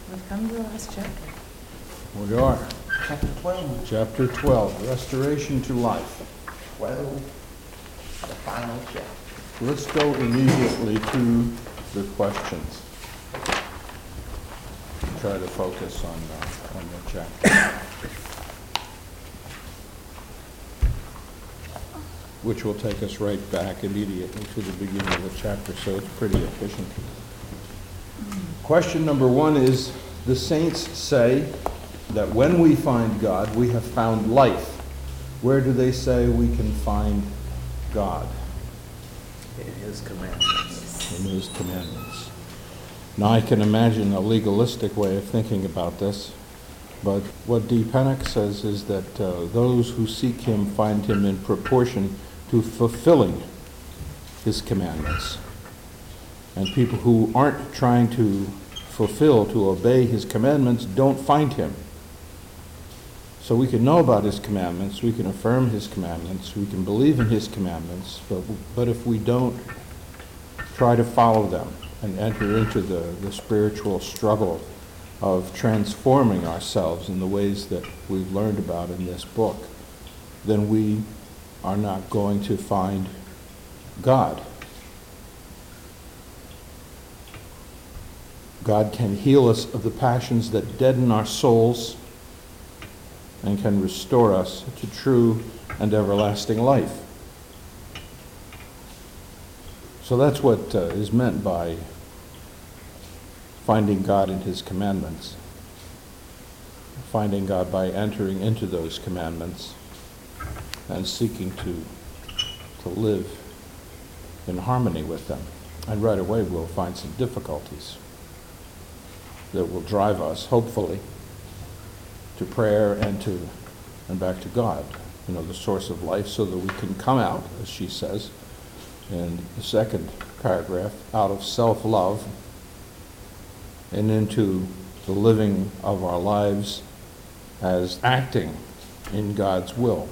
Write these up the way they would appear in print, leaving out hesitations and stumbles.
We've come to the last chapter. We are. Chapter 12. Chapter 12, Restoration to Life. 12, the final chapter. Let's go immediately to the questions. Try to focus on the chapter. Which will take us right back immediately to the beginning of the chapter, so it's pretty efficient. Question number 1 is, the saints say that when we find God, we have found life. Where do they say we can find God? In His commandments. In His commandments. Now I can imagine a legalistic way of thinking about this, but what D. Pennock says is that those who seek Him find Him in proportion to fulfilling His commandments. And people who aren't trying to fulfill, to obey His commandments, don't find Him. So we can know about His commandments, we can affirm His commandments, we can believe in His commandments, but if we don't try to follow them and enter into the spiritual struggle of transforming ourselves in the ways that we've learned about in this book, then we are not going to find God. God can heal us of the passions that deaden our souls and can restore us to true and everlasting life. So that's what is meant by finding God in His commandments. Finding God by entering into those commandments and seeking to live in harmony with them. And right away we'll find some difficulties that will drive us, hopefully, to prayer and back to God, the source of life, so that we can come out, as she says in the second paragraph, out of self-love and into the living of our lives as acting in God's will.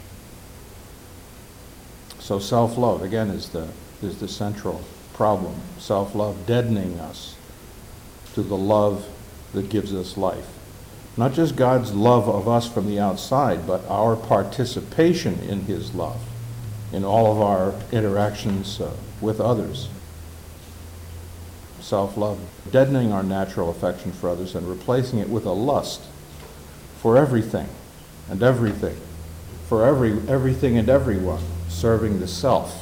So self-love, again, is the central problem. Self-love deadening us to the love that gives us life. Not just God's love of us from the outside, but our participation in His love in all of our interactions with others. Self-love, deadening our natural affection for others and replacing it with a lust for everything and everything, for everything and everyone, serving the self.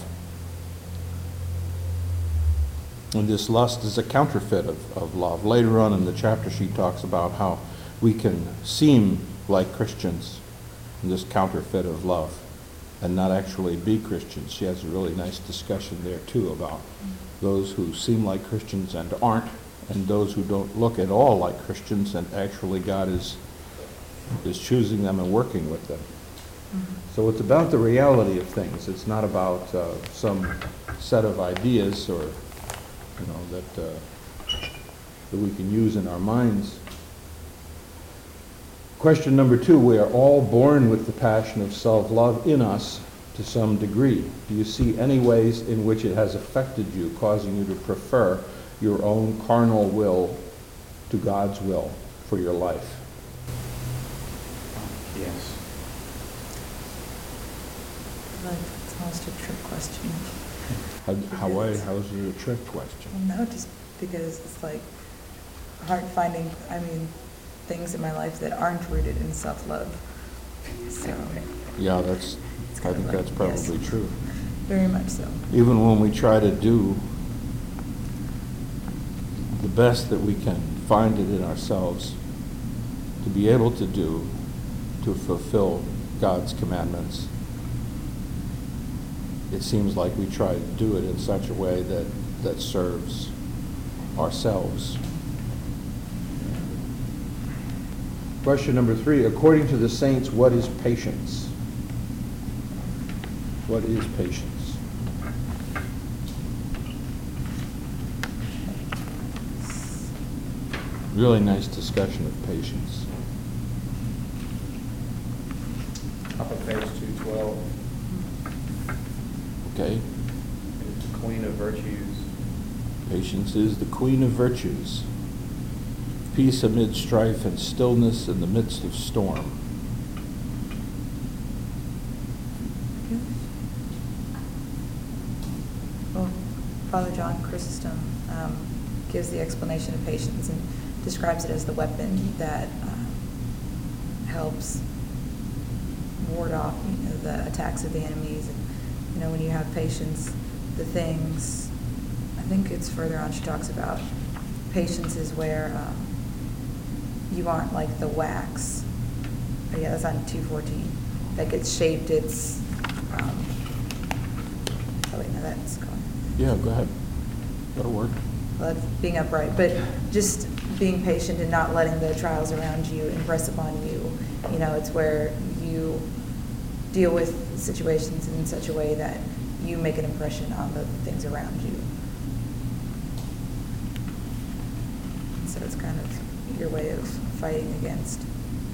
And this lust is a counterfeit of love. Later on in the chapter she talks about how we can seem like Christians in this counterfeit of love and not actually be Christians. She has a really nice discussion there too about those who seem like Christians and aren't, and those who don't look at all like Christians and actually God is choosing them and working with them. So it's about the reality of things. It's not about some set of ideas or that we can use in our minds. Question number 2, we are all born with the passion of self-love in us to some degree. Do you see any ways in which it has affected you, causing you to prefer your own carnal will to God's will for your life? Yes. It's almost a trick question. How is it a trick question? Well, no, just because it's like hard finding, things in my life that aren't rooted in self-love. So, Yeah, I think that's probably yes. true. Very much so. Even when we try to do the best that we can find it in ourselves to be able to do, to fulfill God's commandments, it seems like we try to do it in such a way that serves ourselves. Question number 3, according to the saints, what is patience? What is patience? Really nice discussion of patience. Up at page 212, Okay? it's the queen of virtues. Patience is the queen of virtues. peace amid strife and stillness in the midst of storm. Well, Father John Chrysostom gives the explanation of patience and describes it as the weapon that helps ward off the attacks of the enemies. And when you have patience, the things, I think it's further on she talks about patience is where you aren't like the wax. Oh yeah, that's on 214. That gets shaped. It's oh wait, no, that's gone. Yeah, go ahead. That'll work. Well, that's being upright, but just being patient and not letting the trials around you impress upon you. It's where you deal with situations in such a way that you make an impression on the things around you. So it's kind of your way of fighting against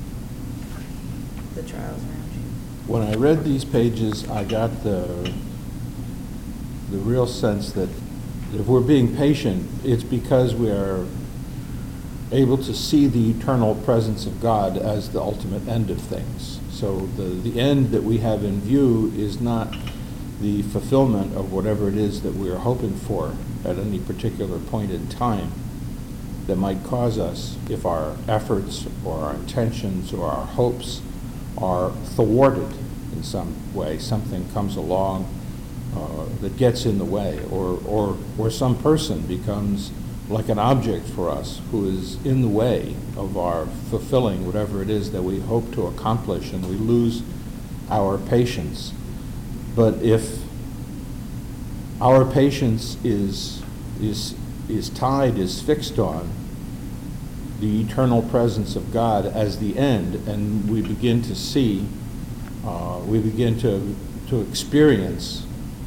the trials around you. When I read these pages, I got the real sense that if we're being patient, it's because we are able to see the eternal presence of God as the ultimate end of things. So the end that we have in view is not the fulfillment of whatever it is that we are hoping for at any particular point in time that might cause us, if our efforts or our intentions or our hopes are thwarted in some way, something comes along that gets in the way, or some person becomes like an object for us who is in the way of our fulfilling whatever it is that we hope to accomplish, and we lose our patience. But if our patience is tied, is fixed on the eternal presence of God as the end, and we begin to see, we begin to experience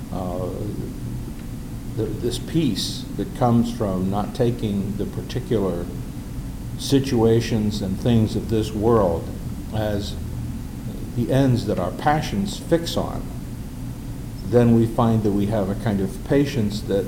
this peace that comes from not taking the particular situations and things of this world as the ends that our passions fix on, then we find that we have a kind of patience that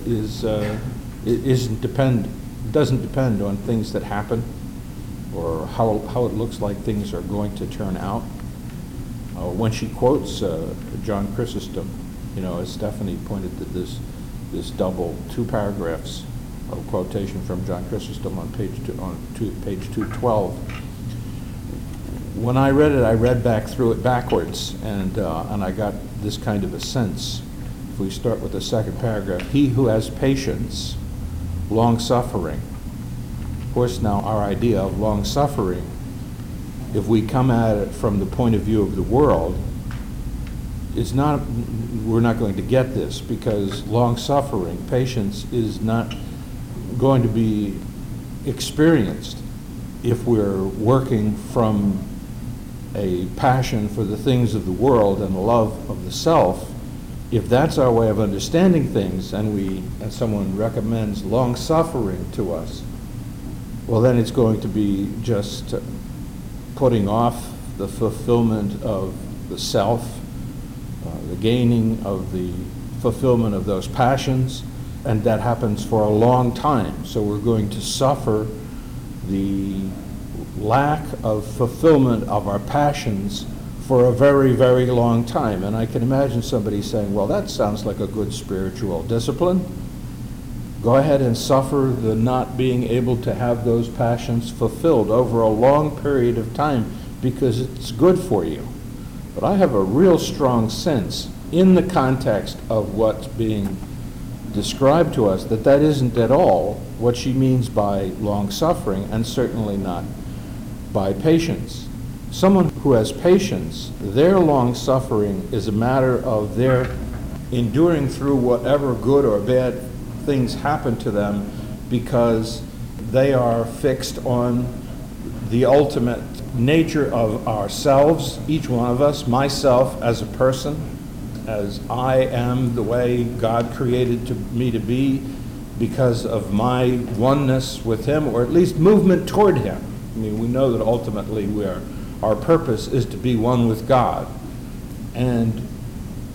doesn't depend on things that happen or how it looks like things are going to turn out. When she quotes John Chrysostom, as Stephanie pointed to this double 2 paragraphs of quotation from John Chrysostom on page 212. When I read it, I read back through it backwards, and I got this kind of a sense. If we start with the second paragraph, he who has patience, long-suffering. Of course, now our idea of long-suffering, if we come at it from the point of view of the world, we're not going to get this, because long-suffering, patience, is not going to be experienced if we're working from a passion for the things of the world and a love of the self. If that's our way of understanding things, and someone recommends long-suffering to us, well, then it's going to be just putting off the fulfillment of the self, the gaining of the fulfillment of those passions, and that happens for a long time. So we're going to suffer the lack of fulfillment of our passions for a very, very long time. And I can imagine somebody saying, well, that sounds like a good spiritual discipline. Go ahead and suffer the not being able to have those passions fulfilled over a long period of time because it's good for you. But I have a real strong sense in the context of what's being described to us that isn't at all what she means by long-suffering, and certainly not by patience. Someone who has patience, their long-suffering is a matter of their enduring through whatever good or bad things happen to them because they are fixed on the ultimate nature of ourselves, each one of us, myself as a person, as I am the way God created me to be because of my oneness with Him, or at least movement toward Him. I mean, we know that ultimately our purpose is to be one with God. And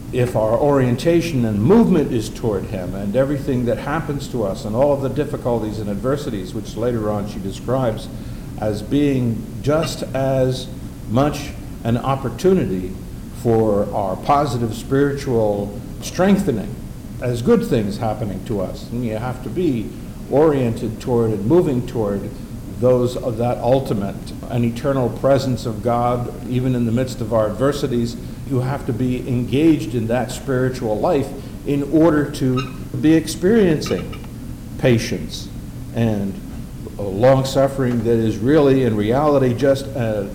if our orientation and movement is toward him, and everything that happens to us and all of the difficulties and adversities, which later on she describes as being just as much an opportunity for our positive spiritual strengthening as good things happening to us. And you have to be oriented toward and moving toward those of that ultimate and eternal presence of God, even in the midst of our adversities. You have to be engaged in that spiritual life in order to be experiencing patience and a long-suffering that is really, in reality, just a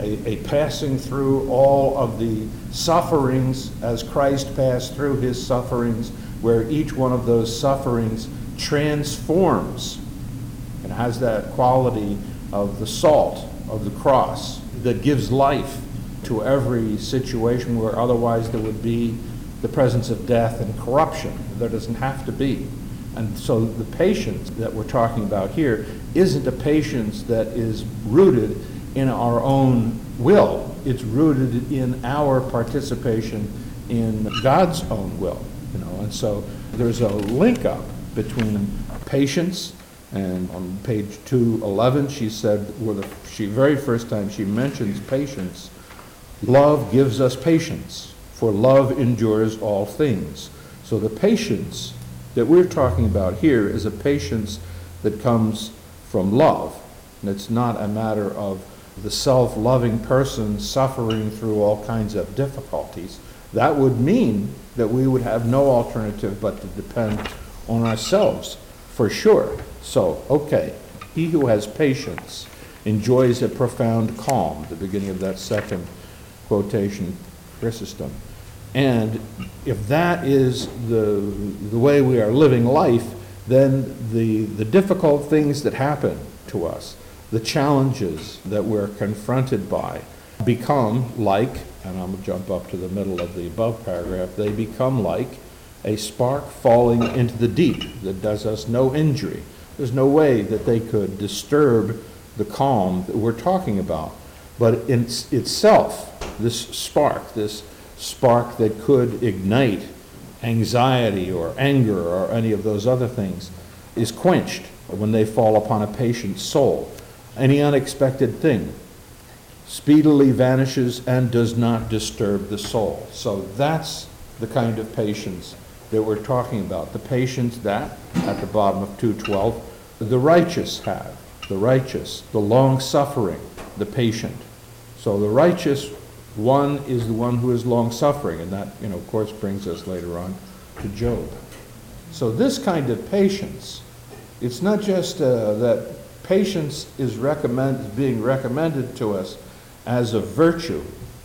passing through all of the sufferings as Christ passed through his sufferings, where each one of those sufferings transforms and has that quality of the salt of the cross that gives life to every situation where otherwise there would be the presence of death and corruption. There doesn't have to be. And so the patience that we're talking about here isn't a patience that is rooted in our own will. It's rooted in our participation in God's own will. And so there's a link up between patience, and on page 211 she said, the very first time she mentions patience, love gives us patience, for love endures all things. So the patience that we're talking about here is a patience that comes from love. And it's not a matter of the self-loving person suffering through all kinds of difficulties. That would mean that we would have no alternative but to depend on ourselves, for sure. So, okay, he who has patience enjoys a profound calm, the beginning of that second quotation, Chrysostom. And if that is the way we are living life, then the difficult things that happen to us, the challenges that we're confronted by, become like, and I'm going to jump up to the middle of the above paragraph, they become like a spark falling into the deep that does us no injury. There's no way that they could disturb the calm that we're talking about. But in itself, this spark that could ignite anxiety or anger or any of those other things is quenched when they fall upon a patient soul. Any unexpected thing speedily vanishes and does not disturb the soul. So that's the kind of patience that we're talking about. The patience that, at the bottom of 212, the righteous have. The righteous, the long-suffering, the patient. So the righteous one is the one who is long-suffering, and that, of course, brings us later on to Job. So this kind of patience, it's not just that patience is being recommended to us as a virtue,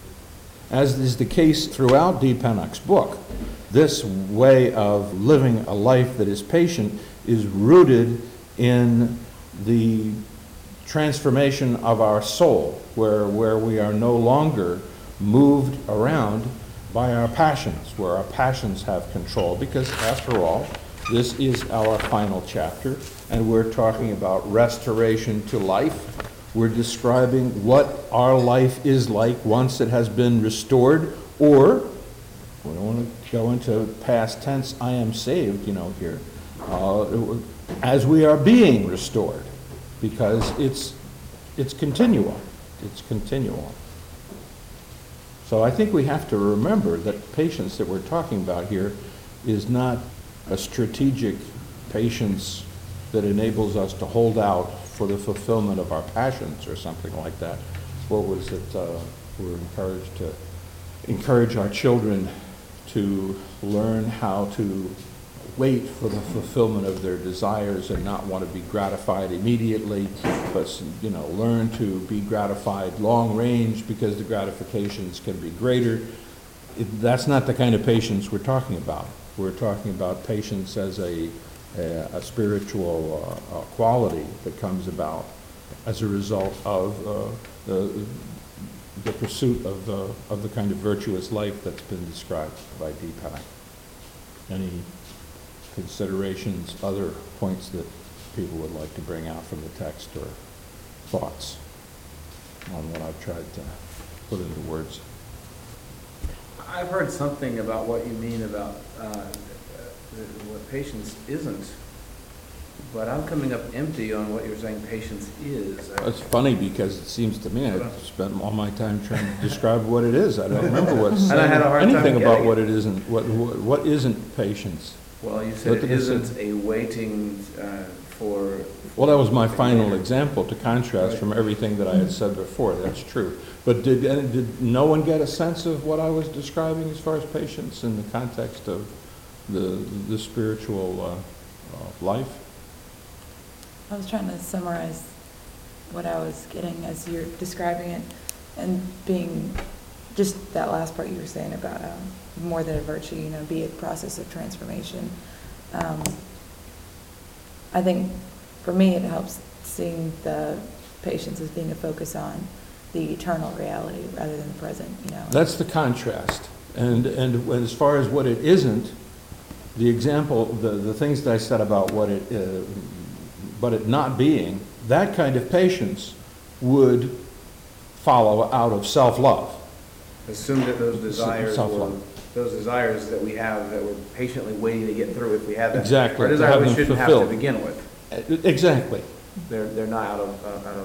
as is the case throughout D. Pennock's book. This way of living a life that is patient is rooted in the transformation of our soul, where we are no longer moved around by our passions, where our passions have control, because after all, this is our final chapter, and we're talking about restoration to life. We're describing what our life is like once it has been restored, or we don't want to go into past tense, I am saved, here, as we are being restored, because it's continual. It's continual. So I think we have to remember that patience that we're talking about here is not a strategic patience that enables us to hold out for the fulfillment of our passions or something like that. What was it? We're encouraged to encourage our children to learn how to wait for the fulfillment of their desires and not want to be gratified immediately, but learn to be gratified long range because the gratifications can be greater. That's not the kind of patience we're talking about. We're talking about patience as a spiritual quality that comes about as a result of the pursuit of the kind of virtuous life that's been described by D. Pennock. Any considerations, other points that people would like to bring out from the text, or thoughts on what I've tried to put into words? I've heard something about what you mean about what patience isn't, but I'm coming up empty on what you're saying patience is. It's funny because it seems to me I spent all my time trying to describe what it is. I don't remember And I had a hard time anything about getting what it. it isn't. What isn't patience? Well, you said What it did it say? isn't a waiting for. Well, that was my final example to contrast from everything that I had said before. That's true. But did no one get a sense of what I was describing as far as patience in the context of the spiritual life? I was trying to summarize what I was getting as you're describing it, and being just that last part you were saying about more than a virtue, be a process of transformation. I think for me it helps seeing the patience as being a focus on the eternal reality rather than the present. That's the contrast. And as far as what it isn't, the example, the things that I said about what it but it not being, that kind of patience would follow out of self-love. Assume that those desires Self-love. those desires that we have that we're patiently waiting to get through, if we have that. Exactly, Our to desire have we them shouldn't have to fulfilled. begin with. Exactly. They're not out of.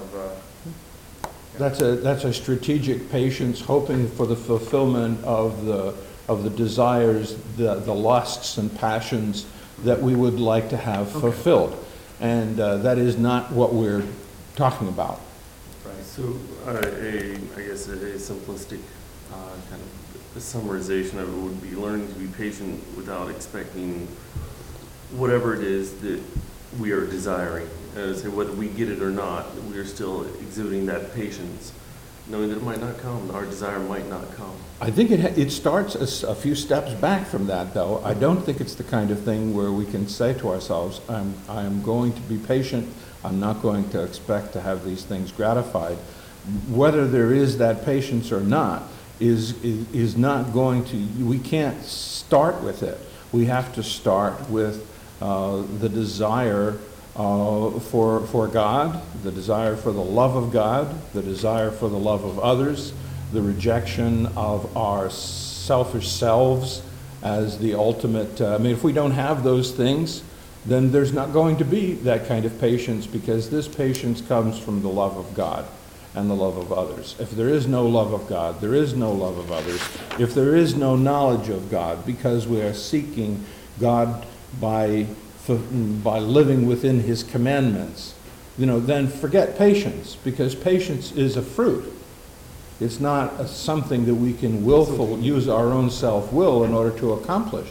That's a strategic patience, hoping for the fulfillment of the desires, the lusts and passions that we would like to have fulfilled. And that is not what we're talking about. Right. So, I guess a simplistic kind of summarization of it would be learning to be patient without expecting whatever it is that we are desiring. So whether we get it or not, we are still exhibiting that patience, knowing that it might not come, our desire might not come. I think it starts a few steps back from that, though. I don't think it's the kind of thing where we can say to ourselves, I am going to be patient, I'm not going to expect to have these things gratified. Whether there is that patience or not is not going to, we can't start with it. We have to start with the desire for God, the desire for the love of God, the desire for the love of others, the rejection of our selfish selves as the ultimate. If we don't have those things, then there's not going to be that kind of patience, because this patience comes from the love of God and the love of others. If there is no love of God, there is no love of others. If there is no knowledge of God, because we are seeking God by living within His commandments, then forget patience, because patience is a fruit. It's not something that we can use our own self-will in order to accomplish.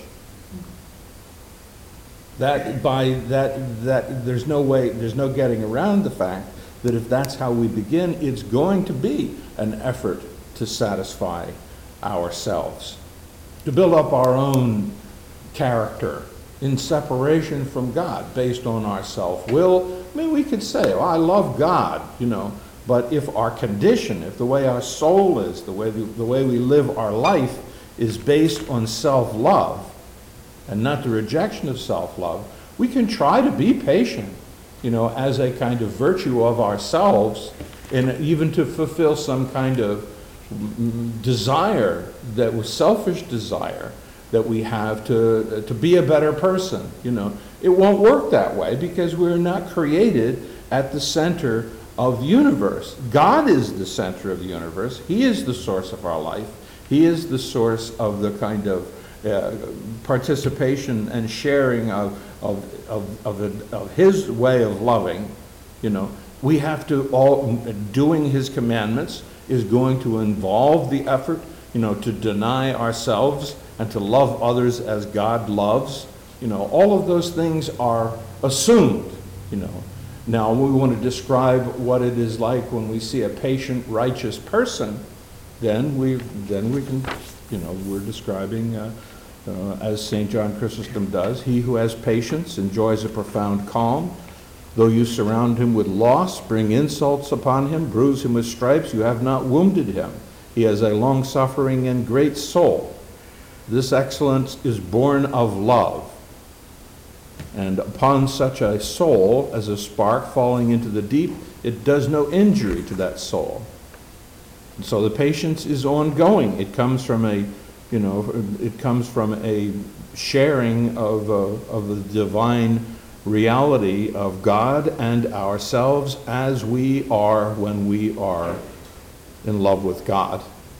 There's no getting around the fact that if that's how we begin, it's going to be an effort to satisfy ourselves, to build up our own character in separation from God based on our self-will. We could say, oh, I love God, but if our condition, if the way our soul is, the way we live our life is based on self-love and not the rejection of self-love, we can try to be patient, as a kind of virtue of ourselves, and even to fulfill some kind of desire that was selfish desire that we have to be a better person. It won't work that way, because we're not created at the center of the universe. God is the center of the universe. He is the source of our life. He is the source of the kind of participation and sharing of His way of loving. We have to doing His commandments is going to involve the effort, to deny ourselves and to love others as God loves. All of those things are assumed. Now, we want to describe what it is like when we see a patient, righteous person, then we can, we're describing, as St. John Chrysostom does, he who has patience enjoys a profound calm. Though you surround him with loss, bring insults upon him, bruise him with stripes, you have not wounded him. He has a long-suffering and great soul. This excellence is born of love. And upon such a soul, as a spark falling into the deep, it does no injury to that soul. And so the patience is ongoing. It comes from a It comes from a sharing of the divine reality of God and ourselves as we are when we are in love with God.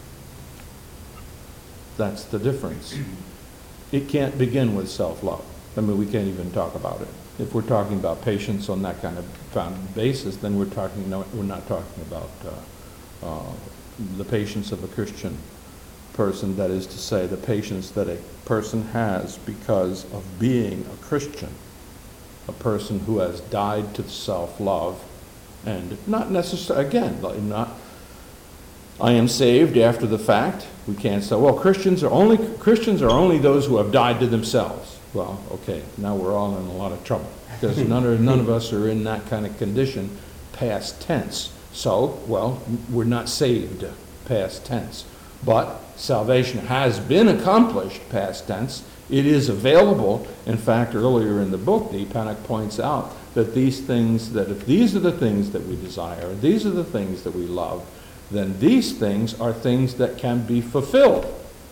That's the difference. It can't begin with self-love. I mean, we can't even talk about it. If we're talking about patience on that kind of found basis, then we're not talking about the patience of a Christian person. That is to say, the patience that a person has because of being a Christian, a person who has died to self-love, and not necessarily, again, not, I am saved after the fact. We can't say, well, Christians are only those who have died to themselves. Well, okay, now we're all in a lot of trouble because none of us are in that kind of condition, past tense. So, well, we're not saved, past tense. But salvation has been accomplished, past tense. It is available. In fact, earlier in the book, D. Pennock points out that if these are the things that we desire, these are the things that we love, then these things are things that can be fulfilled.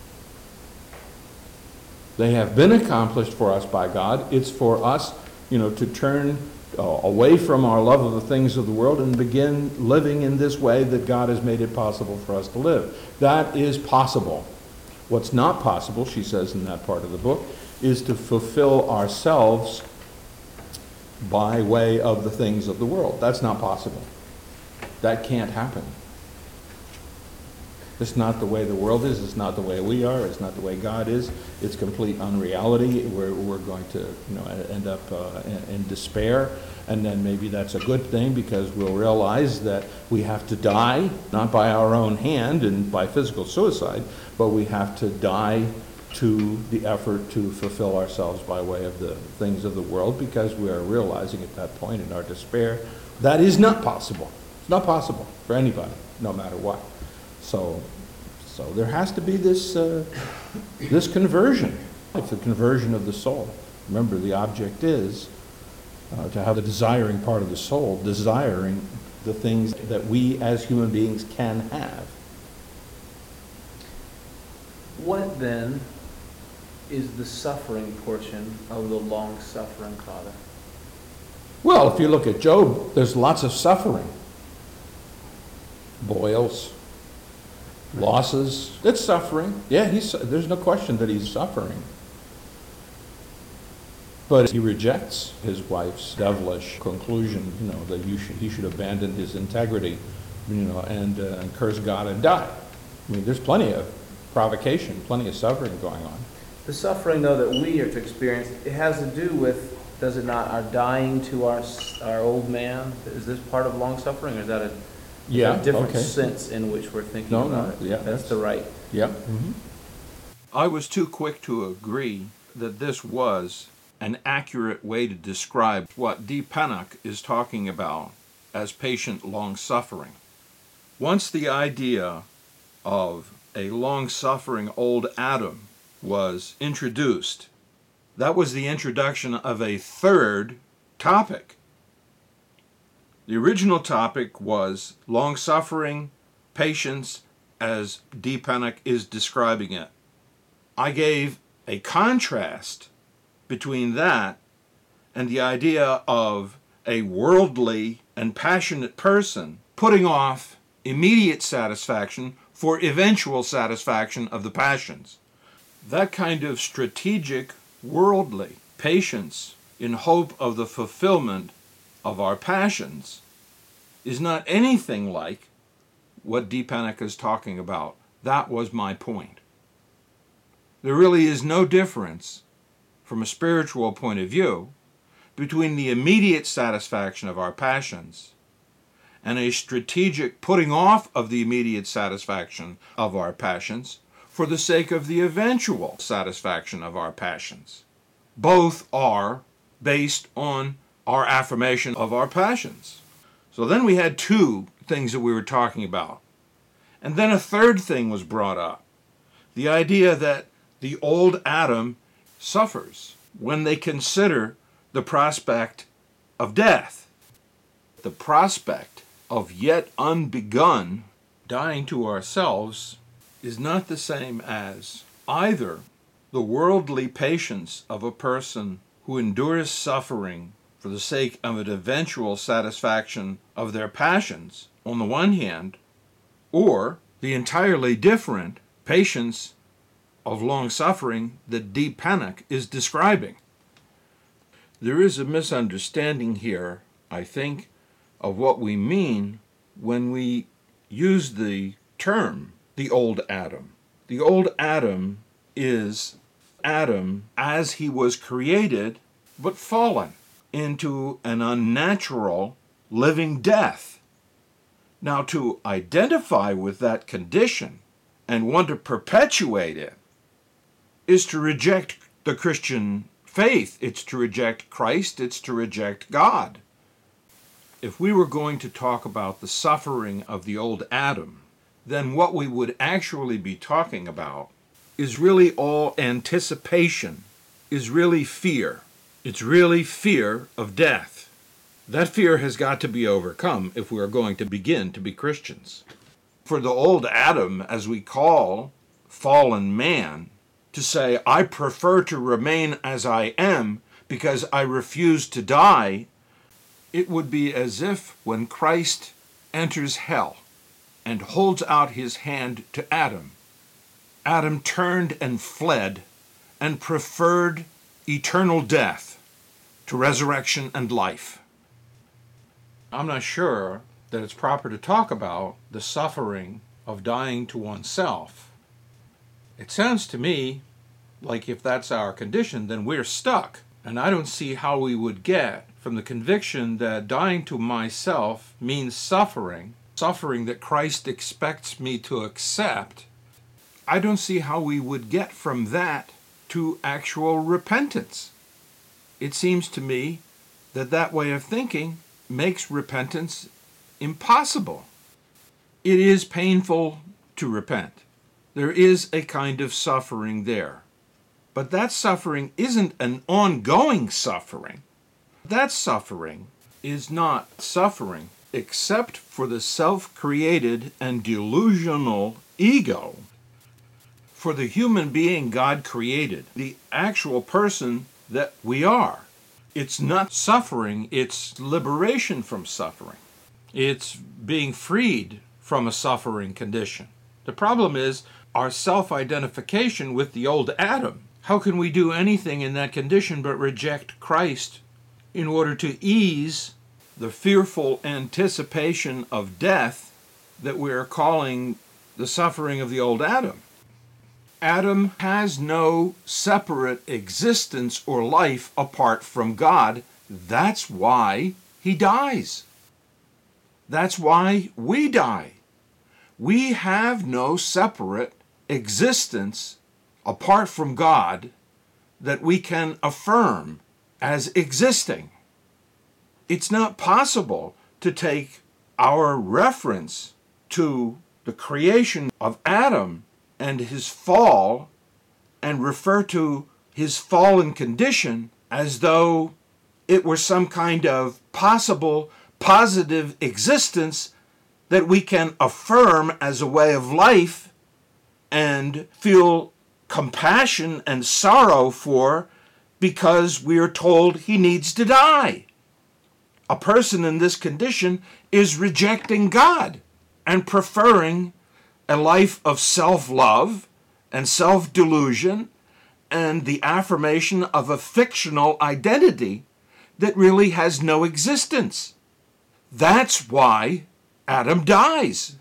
They have been accomplished for us by God. It's for us, to turn away from our love of the things of the world and begin living in this way that God has made it possible for us to live. That is possible. What's not possible, she says in that part of the book, is to fulfill ourselves by way of the things of the world. That's not possible. That can't happen. It's not the way the world is. It's not the way we are. It's not the way God is. It's complete unreality. We're going to end up in despair. And then maybe that's a good thing because we'll realize that we have to die, not by our own hand and by physical suicide, but we have to die to the effort to fulfill ourselves by way of the things of the world, because we are realizing at that point in our despair that is not possible. It's not possible for anybody, no matter what. So there has to be this conversion. It's the conversion of the soul. Remember, the object is to have the desiring part of the soul, desiring the things that we as human beings can have. What then is the suffering portion of the long-suffering Father? Well, if you look at Job, there's lots of suffering. Boils, losses, it's suffering. Yeah, there's no question that he's suffering. But he rejects his wife's devilish conclusion, that he should abandon his integrity, and curse God and die. I mean, there's plenty of provocation, plenty of suffering going on. The suffering, though, that we are to experience, it has to do with, does it not, our dying to our old man? Is this part of long-suffering, or is that a different sense in which we're thinking about it? Yeah, that's the right. Yeah. Mm-hmm. I was too quick to agree that this was an accurate way to describe what D. Pennock is talking about as patient long-suffering. Once the idea of a long-suffering old Adam was introduced, that was the introduction of a third topic. The original topic was long-suffering, patience, as D. Pennock is describing it. I gave a contrast between that and the idea of a worldly and passionate person putting off immediate satisfaction for eventual satisfaction of the passions. That kind of strategic, worldly patience in hope of the fulfillment of our passions is not anything like what D. Pennock is talking about. That was my point. There really is no difference from a spiritual point of view between the immediate satisfaction of our passions and a strategic putting off of the immediate satisfaction of our passions for the sake of the eventual satisfaction of our passions. Both are based on our affirmation of our passions. So then we had two things that we were talking about. And then a third thing was brought up. The idea that the old Adam suffers when they consider the prospect of death. The prospect of yet unbegun dying to ourselves is not the same as either the worldly patience of a person who endures suffering for the sake of an eventual satisfaction of their passions, on the one hand, or the entirely different patience of long suffering that D. Pennock is describing. There is a misunderstanding here, I think, of what we mean when we use the term the old Adam. The old Adam is Adam as he was created, but fallen into an unnatural living death. Now, to identify with that condition and want to perpetuate it is to reject the Christian faith. It's to reject Christ. It's to reject God. If we were going to talk about the suffering of the old Adam, then what we would actually be talking about is really all anticipation, is really fear. It's really fear of death. That fear has got to be overcome if we are going to begin to be Christians. For the old Adam, as we call fallen man, to say, I prefer to remain as I am because I refuse to die, it would be as if when Christ enters hell and holds out his hand to Adam, Adam turned and fled and preferred eternal death to resurrection and life. I'm not sure that it's proper to talk about the suffering of dying to oneself. It sounds to me like if that's our condition, then we're stuck. And I don't see how we would get from the conviction that dying to myself means suffering that Christ expects me to accept. I don't see how we would get from that to actual repentance. It seems to me that that way of thinking makes repentance impossible. It is painful to repent. There is a kind of suffering there. But that suffering isn't an ongoing suffering. That suffering is not suffering except for the self-created and delusional ego. For the human being God created, the actual person that we are, it's not suffering, it's liberation from suffering. It's being freed from a suffering condition. The problem is our self-identification with the old Adam. How can we do anything in that condition but reject Christ in order to ease the fearful anticipation of death that we are calling the suffering of the old Adam? Adam has no separate existence or life apart from God. That's why he dies. That's why we die. We have no separate existence apart from God that we can affirm as existing. It's not possible to take our reference to the creation of Adam and his fall and refer to his fallen condition as though it were some kind of possible positive existence that we can affirm as a way of life and feel compassion and sorrow for because we are told he needs to die. A person in this condition is rejecting God and preferring a life of self-love and self-delusion and the affirmation of a fictional identity that really has no existence. That's why Adam dies,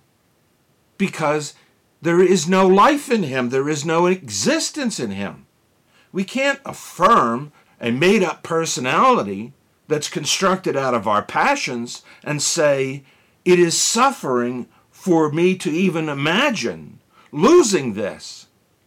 because there is no life in him, there is no existence in him. We can't affirm a made-up personality that's constructed out of our passions and say, it is suffering for me to even imagine losing this.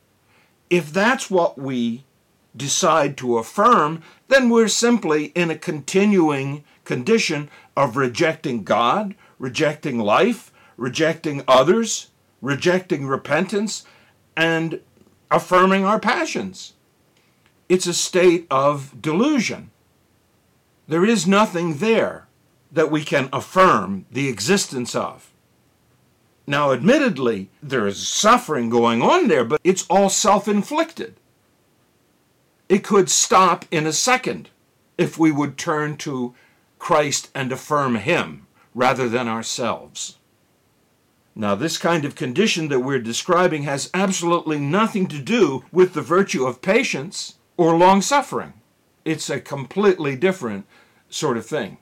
If that's what we decide to affirm, then we're simply in a continuing condition of rejecting God, rejecting life, rejecting others, rejecting repentance, and affirming our passions. It's a state of delusion. There is nothing there that we can affirm the existence of. Now, admittedly, there is suffering going on there, but it's all self-inflicted. It could stop in a second if we would turn to Christ and affirm Him rather than ourselves. Now, this kind of condition that we're describing has absolutely nothing to do with the virtue of patience or long-suffering. It's a completely different sort of thing.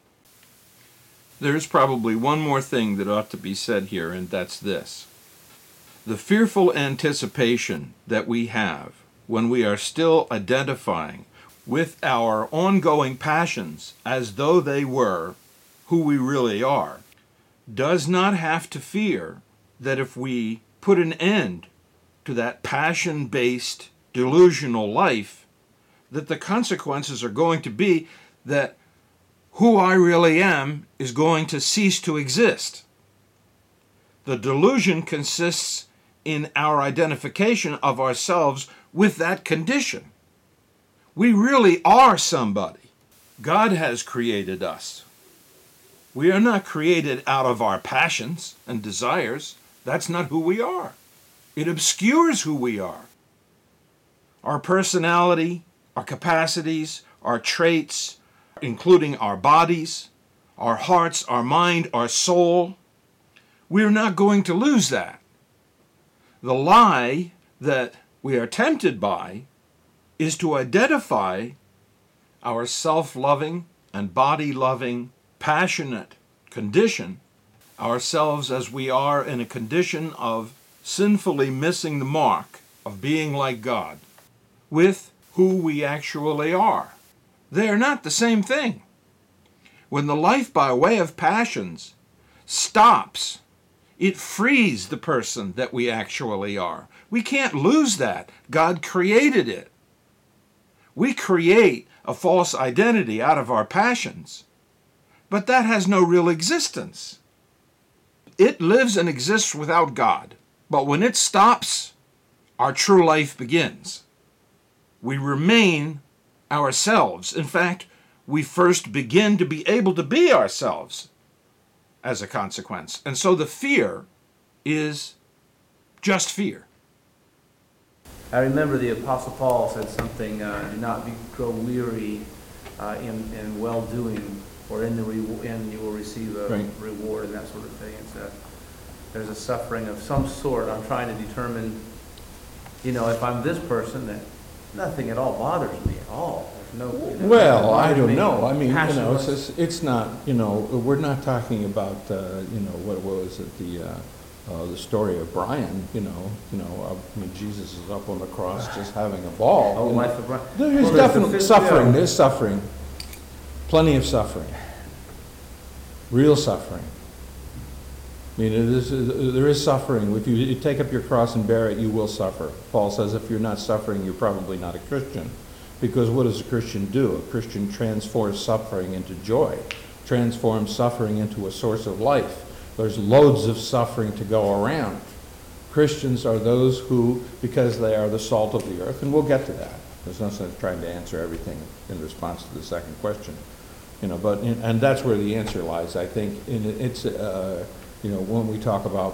There's probably one more thing that ought to be said here, and that's this. The fearful anticipation that we have when we are still identifying with our ongoing passions as though they were who we really are, does not have to fear that if we put an end to that passion-based delusional life, that the consequences are going to be that who I really am is going to cease to exist. The delusion consists in our identification of ourselves with that condition. We really are somebody. God has created us. We are not created out of our passions and desires. That's not who we are. It obscures who we are. Our personality, our capacities, our traits, including our bodies, our hearts, our mind, our soul, we're not going to lose that. The lie that we are tempted by is to identify our self-loving and body-loving, passionate condition, ourselves as we are in a condition of sinfully missing the mark of being like God, with who we actually are. They are not the same thing. When the life by way of passions stops, it frees the person that we actually are. We can't lose that. God created it. We create a false identity out of our passions, but that has no real existence. It lives and exists without God. But when it stops, our true life begins. We remain ourselves. In fact, we first begin to be able to be ourselves as a consequence. And so the fear is just fear. I remember the Apostle Paul said something, do not grow weary in well-doing, or in the end you will receive a reward, and that sort of thing. There's a suffering of some sort. I'm trying to determine, if I'm this person, that nothing at all bothers me at all. There's no. Well, I don't know. I mean, it's not. We're not talking about. What was it? The story of Brian. Jesus is up on the cross, just having a ball. Oh, life of Brian. There's definitely suffering. Yeah. There's suffering. Plenty of suffering. Real suffering. I mean, there is suffering. If you take up your cross and bear it, you will suffer. Paul says if you're not suffering, you're probably not a Christian. Because what does a Christian do? A Christian transforms suffering into joy, transforms suffering into a source of life. There's loads of suffering to go around. Christians are those who, because they are the salt of the earth, and we'll get to that. There's no sense trying to answer everything in response to the second question. And that's where the answer lies, I think. It's when we talk about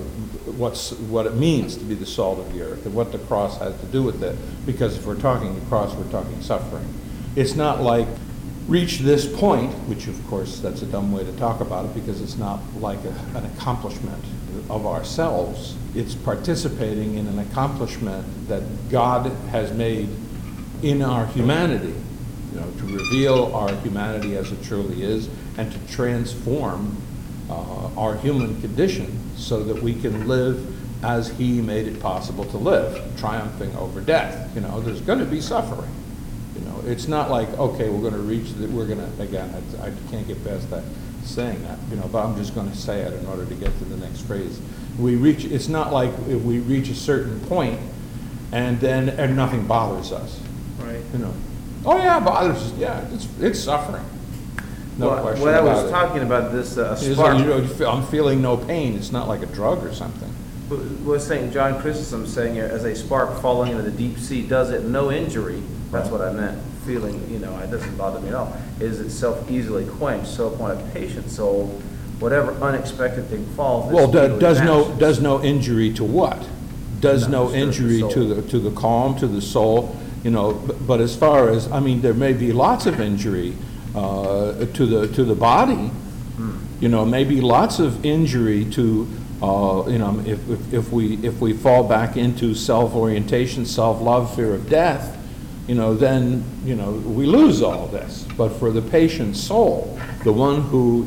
what it means to be the salt of the earth and what the cross has to do with it. Because if we're talking the cross, we're talking suffering. It's not like reach this point, which of course that's a dumb way to talk about it because it's not like an accomplishment of ourselves. It's participating in an accomplishment that God has made in our humanity, to reveal our humanity as it truly is and to transform our human condition so that we can live as He made it possible to live, triumphing over death. There's going to be suffering. It's not like, okay, we're going to reach, again, I can't get past that saying that, but I'm just going to say it in order to get to the next phrase. It's not like if we reach a certain point and nothing bothers us. Right. Oh yeah, it bothers us. Yeah, it's suffering. No question about it. What I was talking about this spark. I'm feeling no pain. It's not like a drug or something. What St. John Chrysostom saying here, as a spark falling into the deep sea does it no injury. That's what I meant. Feeling, it doesn't bother me at all. Is itself easily quenched. So upon a patient soul, whatever unexpected thing falls. this Well, immediately vanishes. does no injury to what? Does no Not disturb the injury soul. to the calm, to the soul, but as far as, I mean, there may be lots of injury to the body, maybe lots of injury to, if we fall back into self-orientation, self-love, fear of death, then, we lose all this. But for the patient's soul, the one who,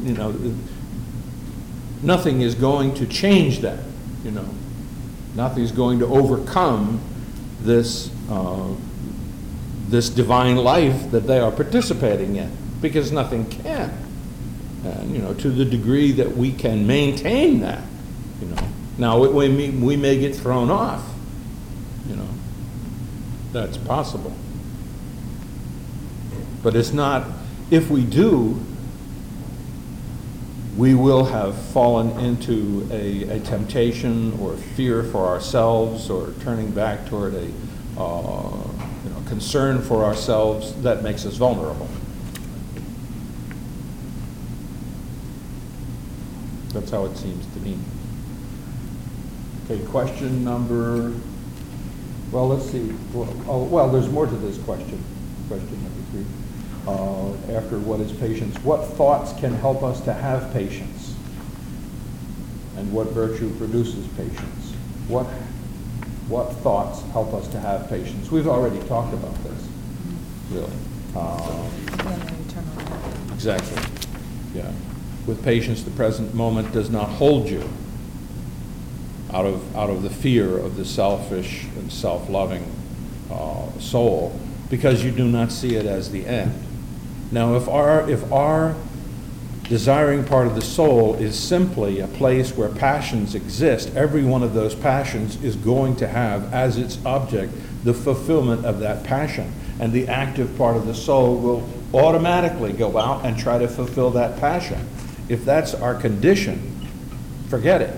nothing is going to change that, Nothing is going to overcome this, this divine life that they are participating in, because nothing can. And, to the degree that we can maintain that, Now, we may get thrown off, That's possible. But it's not, if we do, we will have fallen into a temptation or fear for ourselves, or turning back toward a concern for ourselves that makes us vulnerable. That's how it seems to me. Okay, question number, well, let's see. Well, there's more to this question. Question number 3. After what is patience, what thoughts can help us to have patience? And what virtue produces patience? What thoughts help us to have patience? We've already talked about this, really. Exactly, yeah. With patience, the present moment does not hold you out of the fear of the selfish and self-loving soul, because you do not see it as the end. Now, if our desiring part of the soul is simply a place where passions exist, every one of those passions is going to have as its object the fulfillment of that passion. And the active part of the soul will automatically go out and try to fulfill that passion. If that's our condition, forget it.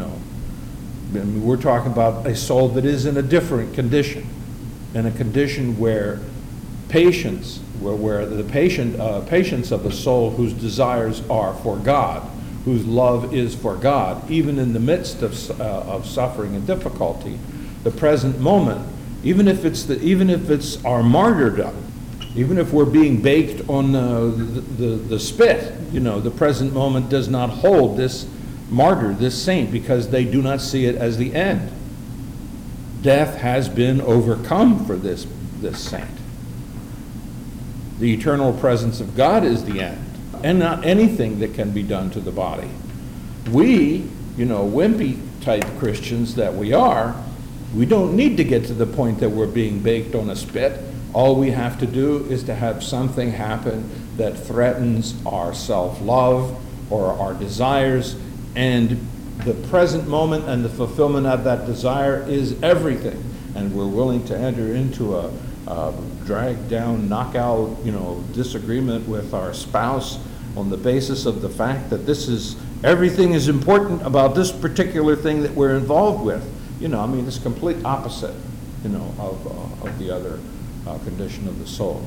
We're talking about a soul that is in a different condition, in a condition where patience, where the patience of the soul whose desires are for God, whose love is for God, even in the midst of suffering and difficulty, the present moment, even if it's our martyrdom, even if we're being baked on the spit, the present moment does not hold this martyr, this saint, because they do not see it as the end. Death has been overcome for this saint. The eternal presence of God is the end, and not anything that can be done to the body. We, wimpy type Christians that we are, we don't need to get to the point that we're being baked on a spit. All we have to do is to have something happen that threatens our self-love or our desires, and the present moment and the fulfillment of that desire is everything. And we're willing to enter into a drag down, knockout, disagreement with our spouse on the basis of the fact that everything is important about this particular thing that we're involved with. It's complete opposite, of the other condition of the soul.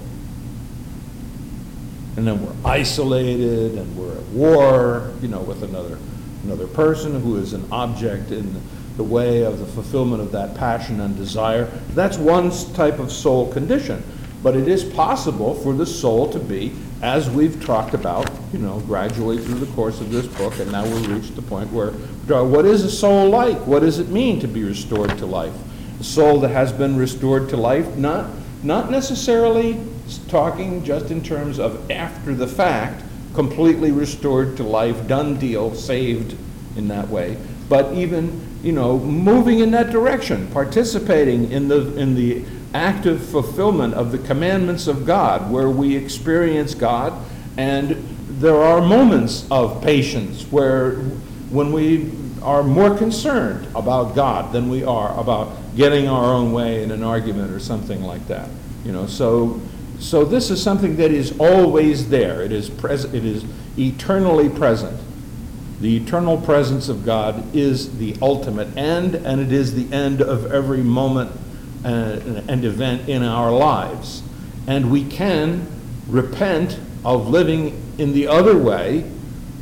And then we're isolated, and we're at war, with another person who is an object in the way of the fulfillment of that passion and desire. That's one type of soul condition. But it is possible for the soul to be, as we've talked about, gradually through the course of this book, and now we've reached the point where, what is a soul like? What does it mean to be restored to life? A soul that has been restored to life, not necessarily talking just in terms of after the fact, completely restored to life, done deal, saved in that way, but even, moving in that direction, participating in the active fulfillment of the commandments of God, where we experience God, and there are moments of patience when we are more concerned about God than we are about getting our own way in an argument or something like that. So this is something that is always there. It is present. It is eternally present. The eternal presence of God is the ultimate end, and it is the end of every moment and event in our lives. And we can repent of living in the other way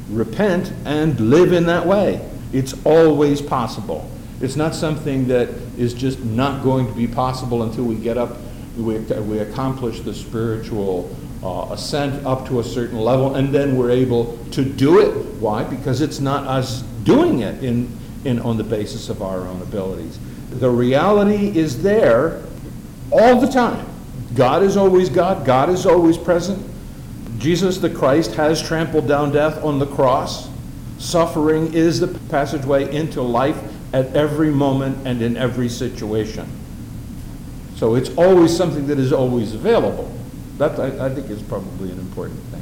repent and live in that way. It's always possible. It's not something that is just not going to be possible until we get up, we accomplish the spiritual ascent up to a certain level, and then we're able to do it. Why? Because it's not us doing it on the basis of our own abilities. The reality is there all the time. God is always God. God is always present. Jesus the Christ has trampled down death on the cross. Suffering is the passageway into life at every moment and in every situation. So it's always something that is always available. That, I think, is probably an important thing.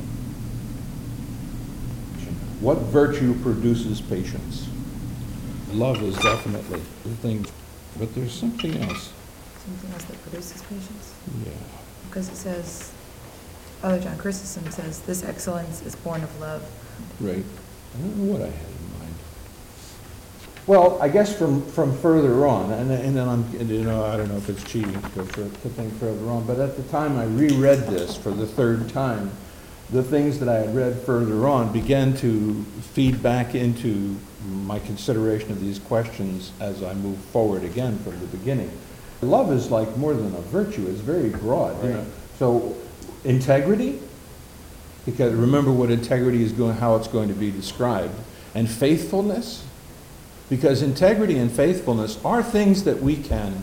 What virtue produces patience? Love is definitely the thing, but there's something else. Something else that produces patience? Yeah. Because it says, Father John Chrysostom says, this excellence is born of love. Right. I don't know what I had in mind. Well, I guess from further on, and then I don't know if it's cheating to think further on, but at the time I reread this for the third time, the things that I had read further on began to feed back into my consideration of these questions as I move forward again from the beginning. Love is like more than a virtue, it's very broad. Right. So integrity, because remember what integrity is going, how it's going to be described, and faithfulness, because integrity and faithfulness are things that we can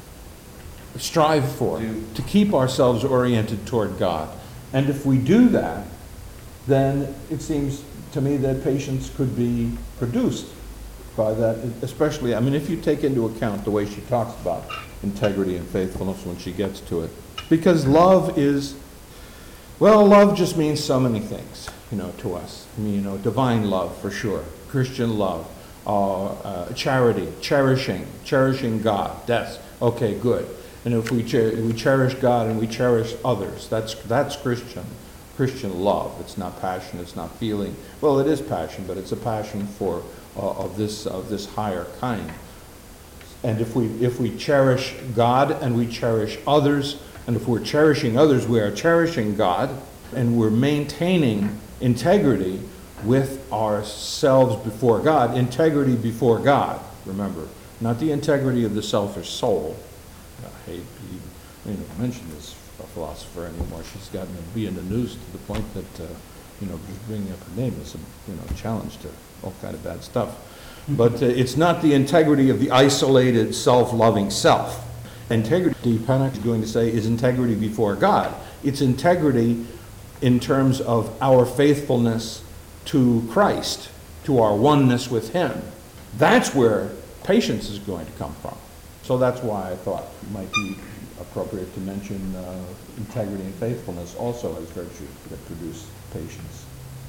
strive for, to keep ourselves oriented toward God. And if we do that, then it seems to me that patience could be produced by that, especially, I mean, if you take into account the way she talks about integrity and faithfulness when she gets to it. Because love is, well, love just means so many things, to us. I mean, divine love for sure, Christian love, charity, cherishing God. That's okay, good. And if we cherish God and we cherish others, that's Christian love. It's not passion. It's not feeling. Well, it is passion, but it's a passion for of this higher kind. And if we cherish God and we cherish others, and if we're cherishing others, we are cherishing God, and we're maintaining integrity with ourselves before God. Integrity before God, remember, not the integrity of the selfish soul. I hate to mention this philosopher anymore. She's gotten to be in the news to the point that just bringing up her name is a challenge to all kind of bad stuff. But it's not the integrity of the isolated, self-loving self. Integrity, Pennock is going to say, is integrity before God. It's integrity in terms of our faithfulness to Christ, to our oneness with Him. That's where patience is going to come from. So that's why I thought it might be appropriate to mention integrity and faithfulness also as virtues that produce patience.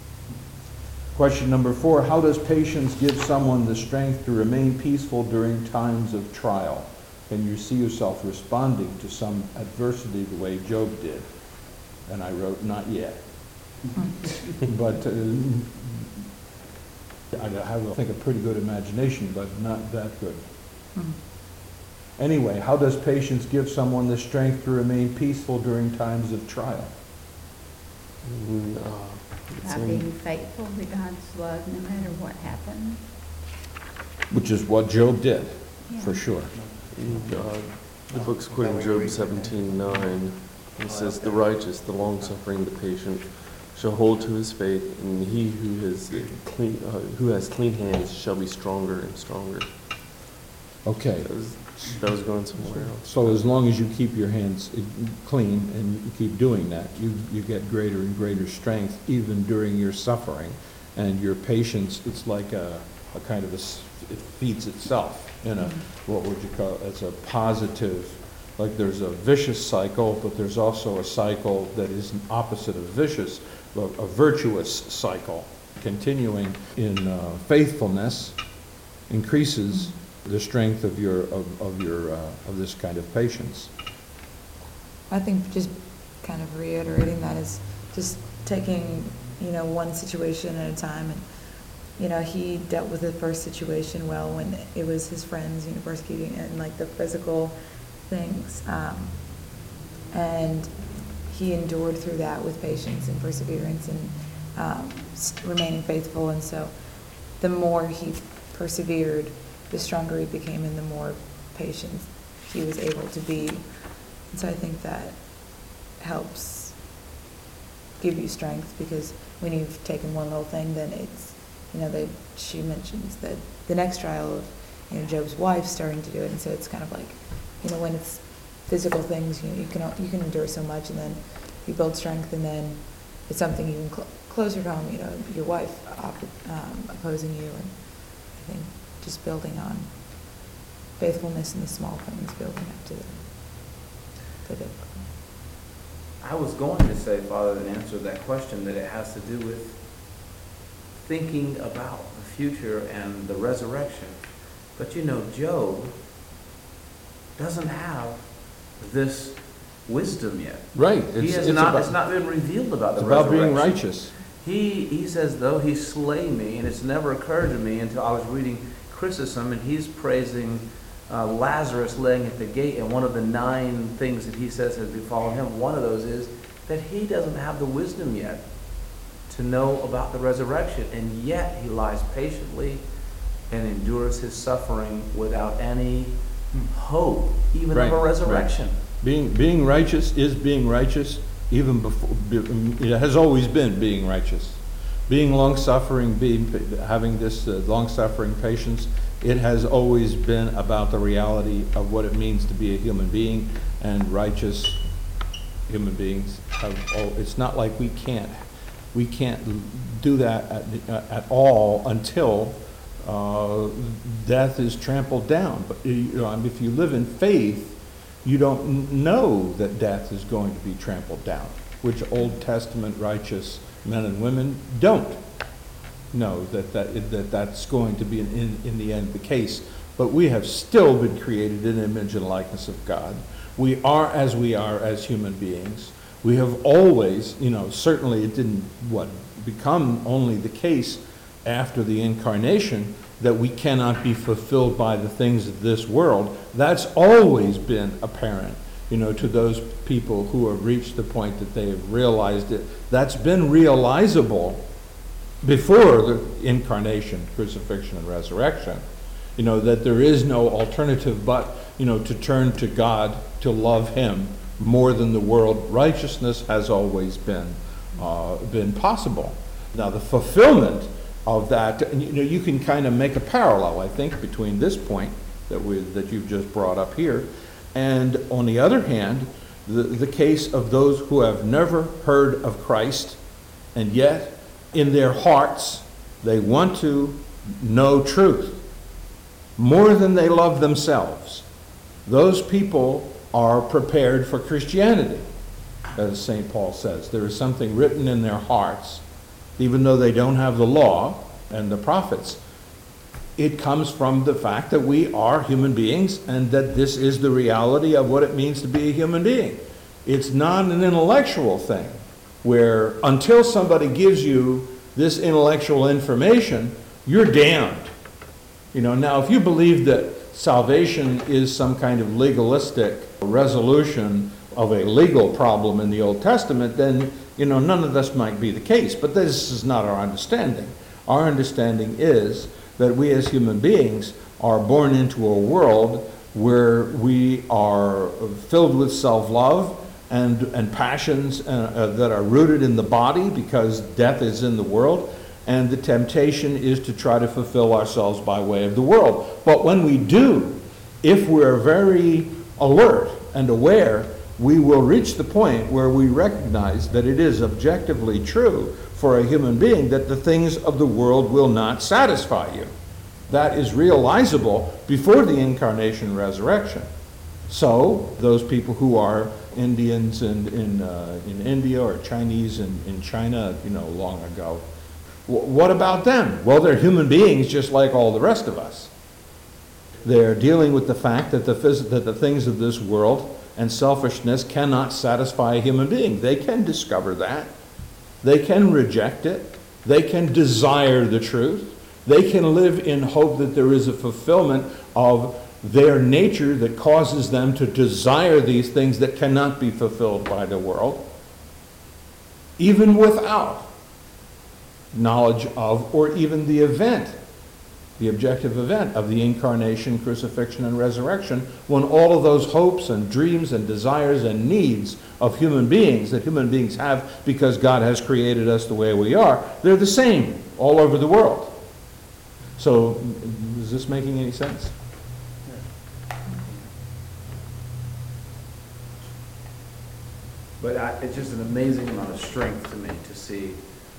Question number 4, how does patience give someone the strength to remain peaceful during times of trial? Can you see yourself responding to some adversity the way Job did? And I wrote, not yet. But I have, I think, a pretty good imagination, but not that good. Anyway, how does patience give someone the strength to remain peaceful during times of trial? By being faithful to God's love no matter what happens. Which is what Job did, Yeah. for sure. The book's quoting Job 17:9. It says, "The righteous, the long-suffering, the patient, shall hold to his faith, and he who has clean hands shall be stronger and stronger." Okay. That was going somewhere else. So as long as you keep your hands clean and you keep doing that, you get greater and greater strength even during your suffering. And your patience, it's like a kind of it feeds itself in a, what would you call it, it's a positive, like there's a vicious cycle, but there's also a cycle that is an opposite of vicious, a virtuous cycle. Continuing in faithfulness increases the strength of this kind of patience. I think just kind of reiterating that is just taking, one situation at a time. And, he dealt with the first situation well when it was his friends, persecuting and like the physical things. And he endured through that with patience and perseverance. And remaining faithful. And so the more he persevered, the stronger he became and the more patient he was able to be. And so I think that helps give you strength, because when you've taken one little thing, then it's, she mentions that the next trial of, Job's wife starting to do it. And so it's kind of like, when it's physical things, you can endure so much, and then you build strength, and then it's something even closer to home, your wife opposing you. And I think just building on faithfulness in the small things, building up to the big. I was going to say, Father, in answer to that question, that it has to do with thinking about the future and the resurrection. But Job doesn't have this wisdom yet. Right. It's not been revealed about the resurrection. It's about being righteous. He says, though he slay me, and it's never occurred to me until I was reading Chrysostom, and he's praising Lazarus laying at the gate, and one of the 9 things that he says has befallen him, one of those is that he doesn't have the wisdom yet to know about the resurrection, and yet he lies patiently and endures his suffering without any hope, even of a resurrection. Right. Being righteous is being righteous even before, it has always been being righteous. Being long-suffering, having this long-suffering patience, it has always been about the reality of what it means to be a human being, and righteous human beings it's not like we can't do that at all until death is trampled down. But if you live in faith, you don't know that death is going to be trampled down, which Old Testament righteous men and women don't know that's going to be in the end the case. But we have still been created in the image and likeness of God. We are as human beings. We have always, certainly it didn't become only the case after the incarnation that we cannot be fulfilled by the things of this world. That's always been apparent, to those people who have reached the point that they have realized it. That's been realizable before the incarnation, crucifixion, and resurrection. That there is no alternative but, to turn to God, to love Him more than the world. Righteousness has always been possible. Now, the fulfillment of that, you can kind of make a parallel, I think, between this point that you've just brought up here, and on the other hand, the case of those who have never heard of Christ, and yet in their hearts they want to know truth more than they love themselves. Those people are prepared for Christianity, as St. Paul says. There is something written in their hearts, even though they don't have the law and the prophets. It comes from the fact that we are human beings, and that this is the reality of what it means to be a human being. It's not an intellectual thing, where until somebody gives you this intellectual information, you're damned. Now if you believe that salvation is some kind of legalistic resolution of a legal problem in the Old Testament, then none of this might be the case. But this is not our understanding. Our understanding is that we as human beings are born into a world where we are filled with self-love and passions that are rooted in the body, because death is in the world, and the temptation is to try to fulfill ourselves by way of the world. But when we do, if we're very alert and aware, we will reach the point where we recognize that it is objectively true for a human being that the things of the world will not satisfy you. That is realizable before the incarnation and resurrection. So those people who are Indians in India, or Chinese in China, long ago, what about them? Well, they're human beings just like all the rest of us. They're dealing with the fact that the things of this world and selfishness cannot satisfy a human being. They can discover that. They can reject it. They can desire the truth. They can live in hope that there is a fulfillment of their nature that causes them to desire these things that cannot be fulfilled by the world, even without knowledge of, or even the event, the objective event of the incarnation, crucifixion, and resurrection, when all of those hopes and dreams and desires and needs of human beings that human beings have because God has created us the way we are, they're the same all over the world. So, is this making any sense? But it's just an amazing amount of strength to me to see.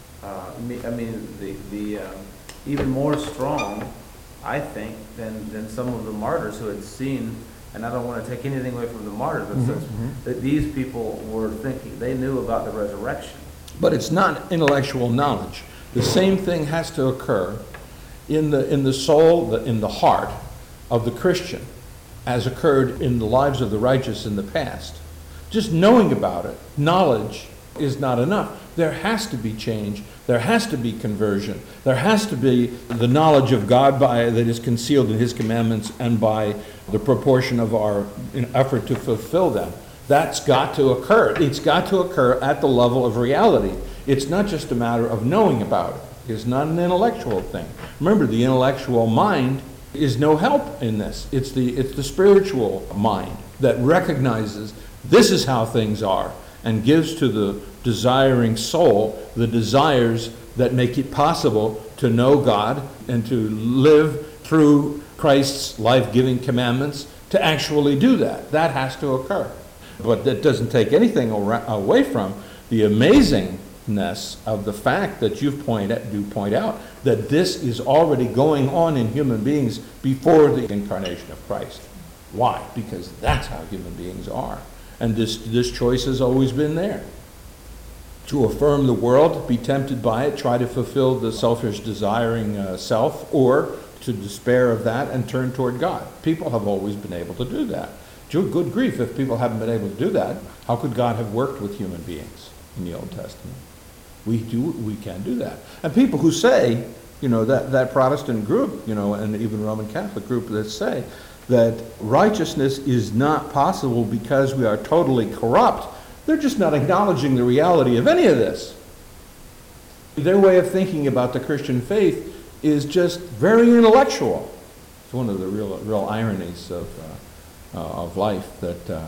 I mean, the even more strong, I think, than some of the martyrs who had seen. And I don't want to take anything away from the martyrs, but that these people were thinking, they knew about the resurrection. But it's not intellectual knowledge. The same thing has to occur in the soul, in the heart of the Christian, as occurred in the lives of the righteous in the past. Just knowing about it, knowledge, is not enough. There has to be change. There has to be conversion. There has to be the knowledge of God that is concealed in His commandments and by the proportion of our effort to fulfill them. That's got to occur. It's got to occur at the level of reality. It's not just a matter of knowing about it. It's not an intellectual thing. Remember, the intellectual mind is no help in this. It's the spiritual mind that recognizes this is how things are and gives to the desiring soul the desires that make it possible to know God and to live through Christ's life-giving commandments to actually do that. That has to occur. But that doesn't take anything away from the amazingness of the fact that you point out that this is already going on in human beings before the incarnation of Christ. Why? Because that's how human beings are. And this choice has always been there. To affirm the world, be tempted by it, try to fulfill the selfish desiring self, or to despair of that and turn toward God. People have always been able to do that. Good grief, if people haven't been able to do that, how could God have worked with human beings in the Old Testament? We can do that. And people who say, that Protestant group, and even Roman Catholic group that say that righteousness is not possible because we are totally corrupt, they're just not acknowledging the reality of any of this. Their way of thinking about the Christian faith is just very intellectual. It's one of the real ironies of life that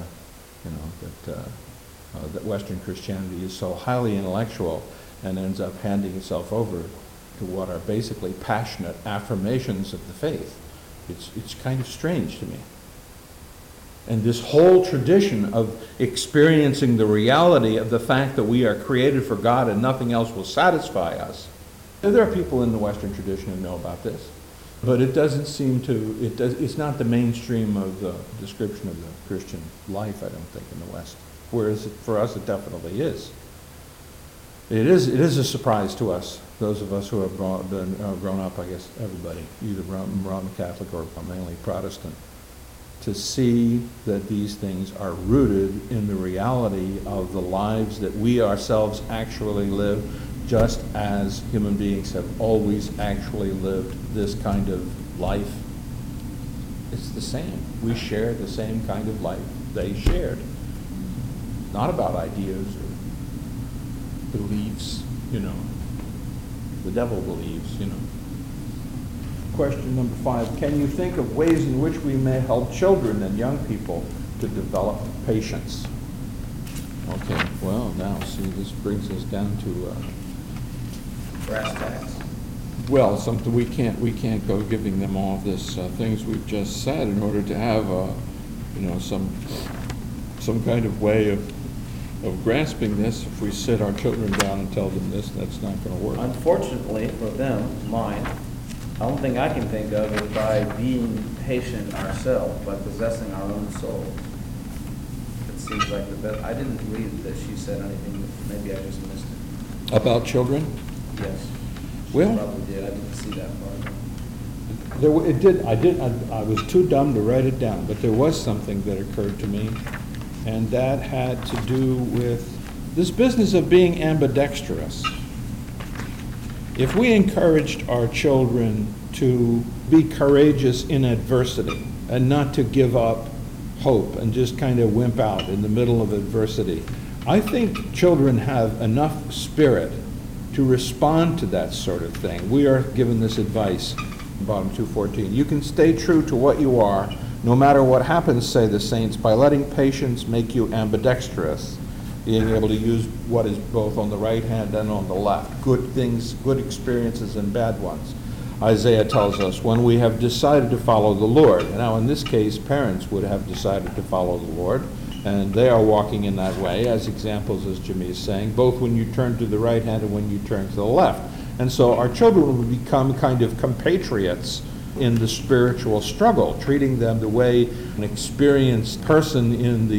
Western Christianity is so highly intellectual and ends up handing itself over to what are basically passionate affirmations of the faith. It's kind of strange to me. And this whole tradition of experiencing the reality of the fact that we are created for God and nothing else will satisfy us. There are people in the Western tradition who know about this, but it doesn't seem to, it's not the mainstream of the description of the Christian life, I don't think, in the West. Whereas for us it definitely is. It is a surprise to us, those of us who have grown up, I guess everybody, either Roman Catholic or mainly Protestant, to see that these things are rooted in the reality of the lives that we ourselves actually live, just as human beings have always actually lived this kind of life. It's the same. We share the same kind of life they shared. Not about ideas or beliefs, The devil believes, Question number 5, can you think of ways in which we may help children and young people to develop patience? Okay, well, now, see, this brings us down to Brass tacks. well, something we can't go giving them all of this things we've just said in order to have some kind of way of grasping this. If we sit our children down and tell them this, that's not going to work. Unfortunately for them, mine, the only thing I can think of is by being patient ourselves, by possessing our own soul. It seems like the best. I didn't read that she said anything, maybe I just missed it. About children? Yes. She Well, probably did. I didn't see that part. I was too dumb to write it down, but there was something that occurred to me, and that had to do with this business of being ambidextrous. If we encouraged our children to be courageous in adversity and not to give up hope and just kind of wimp out in the middle of adversity, I think children have enough spirit to respond to that sort of thing. We are given this advice in bottom 214. You can stay true to what you are, no matter what happens, say the saints, by letting patience make you ambidextrous, being able to use what is both on the right hand and on the left, good things, good experiences and bad ones. Isaiah tells us, when we have decided to follow the Lord. Now in this case, parents would have decided to follow the Lord, and they are walking in that way, as examples, as Jimmy is saying, both when you turn to the right hand and when you turn to the left. And so our children will become kind of compatriots in the spiritual struggle, treating them the way an experienced person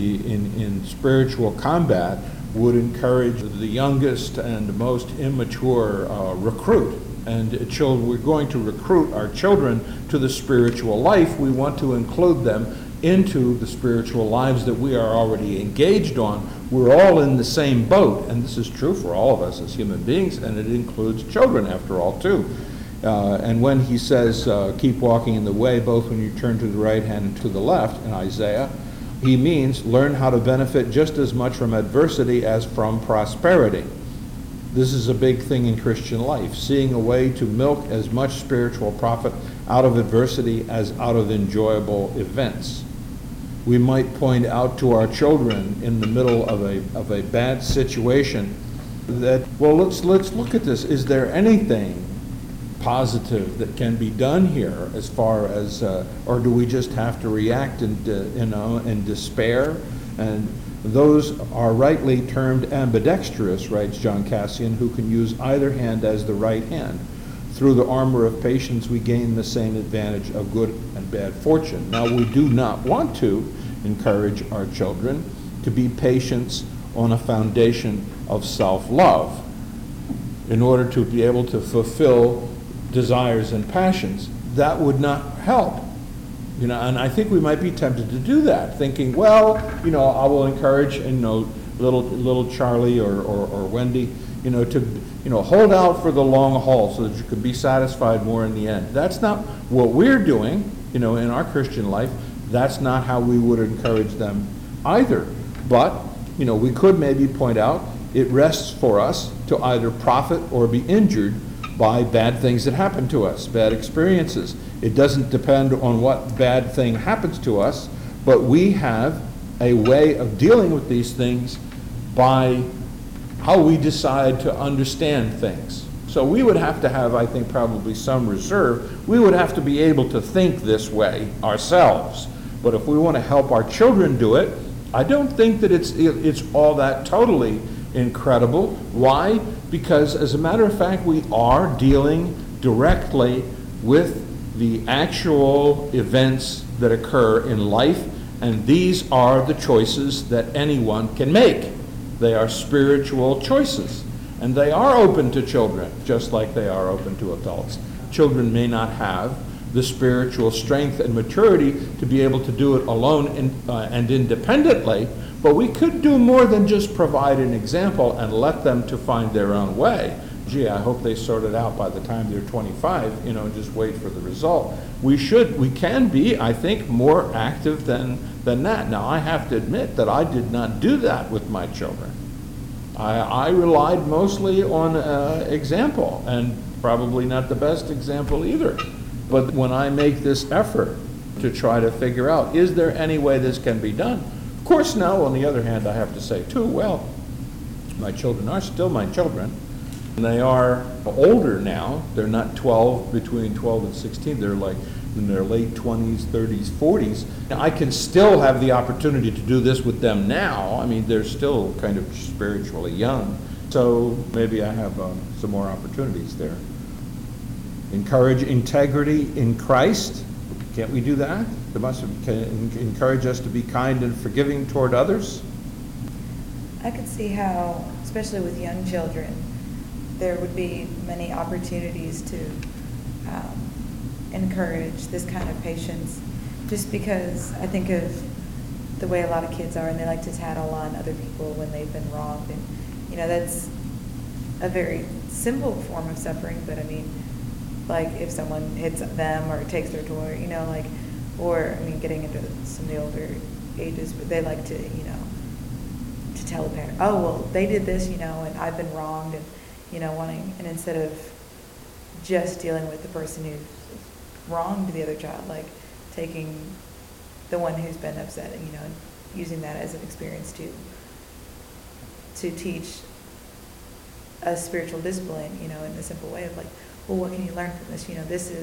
in spiritual combat would encourage the youngest and most immature recruit. And we're going to recruit our children to the spiritual life. We want to include them into the spiritual lives that we are already engaged on. We're all in the same boat, and this is true for all of us as human beings, and it includes children, after all, too. And when he says, keep walking in the way, both when you turn to the right hand and to the left, in Isaiah, he means learn how to benefit just as much from adversity as from prosperity. This is a big thing in Christian life, seeing a way to milk as much spiritual profit out of adversity as out of enjoyable events. We might point out to our children in the middle of a bad situation that, well, let's look at this. Is there anything positive that can be done here as far as, or do we just have to react in despair? And those are rightly termed ambidextrous, writes John Cassian, who can use either hand as the right hand. Through the armor of patience, we gain the same advantage of good and bad fortune. Now, we do not want to encourage our children to be patients on a foundation of self-love in order to be able to fulfill desires and passions. That would not help. And I think we might be tempted to do that, thinking, well, I will encourage, little Charlie or Wendy, to hold out for the long haul so that you can be satisfied more in the end. That's not what we're doing, in our Christian life. That's not how we would encourage them either. But, we could maybe point out it rests for us to either profit or be injured by bad things that happen to us, bad experiences. It doesn't depend on what bad thing happens to us, but we have a way of dealing with these things by how we decide to understand things. So we would have to have, I think, probably some reserve. We would have to be able to think this way ourselves. But if we want to help our children do it, I don't think that it's all that totally incredible. Why? Because, as a matter of fact, we are dealing directly with the actual events that occur in life, and these are the choices that anyone can make. They are spiritual choices, and they are open to children, just like they are open to adults. Children may not have the spiritual strength and maturity to be able to do it alone and independently, but we could do more than just provide an example and let them to find their own way. Gee, I hope they sort it out by the time they're 25, just wait for the result. We can be, I think, more active than that. Now, I have to admit that I did not do that with my children. I relied mostly on example, and probably not the best example either. But when I make this effort to try to figure out, is there any way this can be done? Of course, now, on the other hand, I have to say, too, well, my children are still my children. And they are older now. They're not between 12 and 16. They're like in their late 20s, 30s, 40s. Now, I can still have the opportunity to do this with them now. I mean, they're still kind of spiritually young. So maybe I have some more opportunities there. Encourage integrity in Christ. Can't we do that? They must encourage us to be kind and forgiving toward others. I could see how, especially with young children, there would be many opportunities to encourage this kind of patience, just because I think of the way a lot of kids are, and they like to tattle on other people when they've been wronged, and that's a very simple form of suffering, but I mean, like if someone hits them or takes their toy, getting into some of the older ages, but they like to tell a parent, oh, well, they did this, and I've been wronged, and wanting, and instead of just dealing with the person who's wronged the other child, like taking the one who's been upset and, and using that as an experience to teach a spiritual discipline, in a simple way of like, well, what can you learn from this?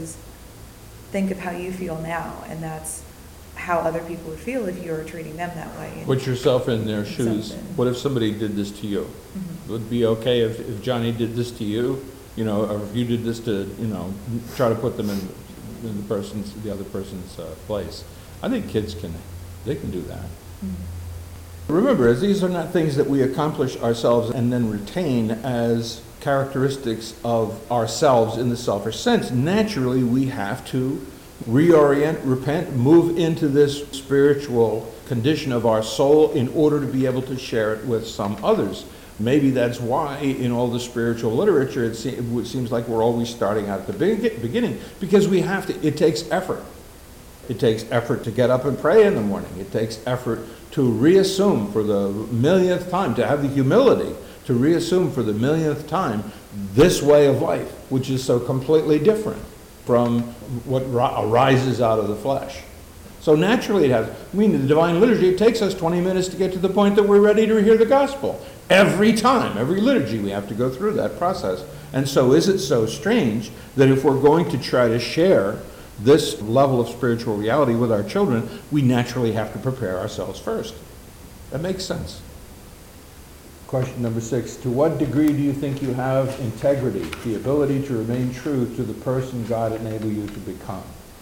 Think of how you feel now, and that's how other people would feel if you were treating them that way. Put yourself in their shoes. Something. What if somebody did this to you? Mm-hmm. Would it be okay if Johnny did this to you? Or if you did this to, try to put them in the other person's place. I think kids can do that. Mm-hmm. Remember, these are not things that we accomplish ourselves and then retain as characteristics of ourselves in the selfish sense. Naturally, we have to reorient, repent, move into this spiritual condition of our soul in order to be able to share it with some others. Maybe that's why in all the spiritual literature it seems like we're always starting out at the beginning, because we have to. It takes effort. It takes effort to get up and pray in the morning. It takes effort to reassume for the millionth time, to have the humility to reassume for the millionth time this way of life, which is so completely different from what arises out of the flesh. So naturally it has. The Divine Liturgy, it takes us 20 minutes to get to the point that we're ready to hear the gospel. Every time, every liturgy, we have to go through that process. And so is it so strange that if we're going to try to share this level of spiritual reality with our children, we naturally have to prepare ourselves first? That makes sense. Question number 6. To what degree do you think you have integrity, the ability to remain true to the person God enabled you to become?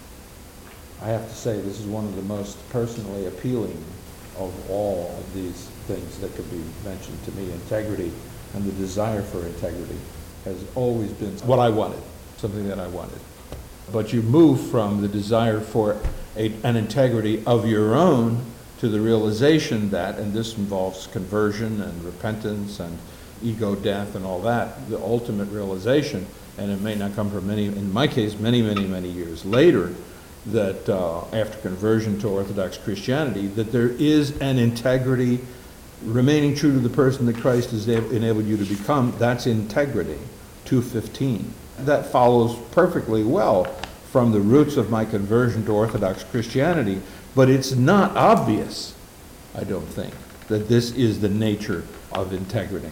I have to say this is one of the most personally appealing of all of these things that could be mentioned to me. Integrity and the desire for integrity has always been what I wanted, something that I wanted. But you move from the desire for an integrity of your own to the realization that, and this involves conversion and repentance and ego death and all that, the ultimate realization, and it may not come for in my case, many, many, many years later, that after conversion to Orthodox Christianity, that there is an integrity, remaining true to the person that Christ has enabled you to become. That's integrity, 2:15. That follows perfectly well from the roots of my conversion to Orthodox Christianity, but it's not obvious, I don't think, that this is the nature of integrity.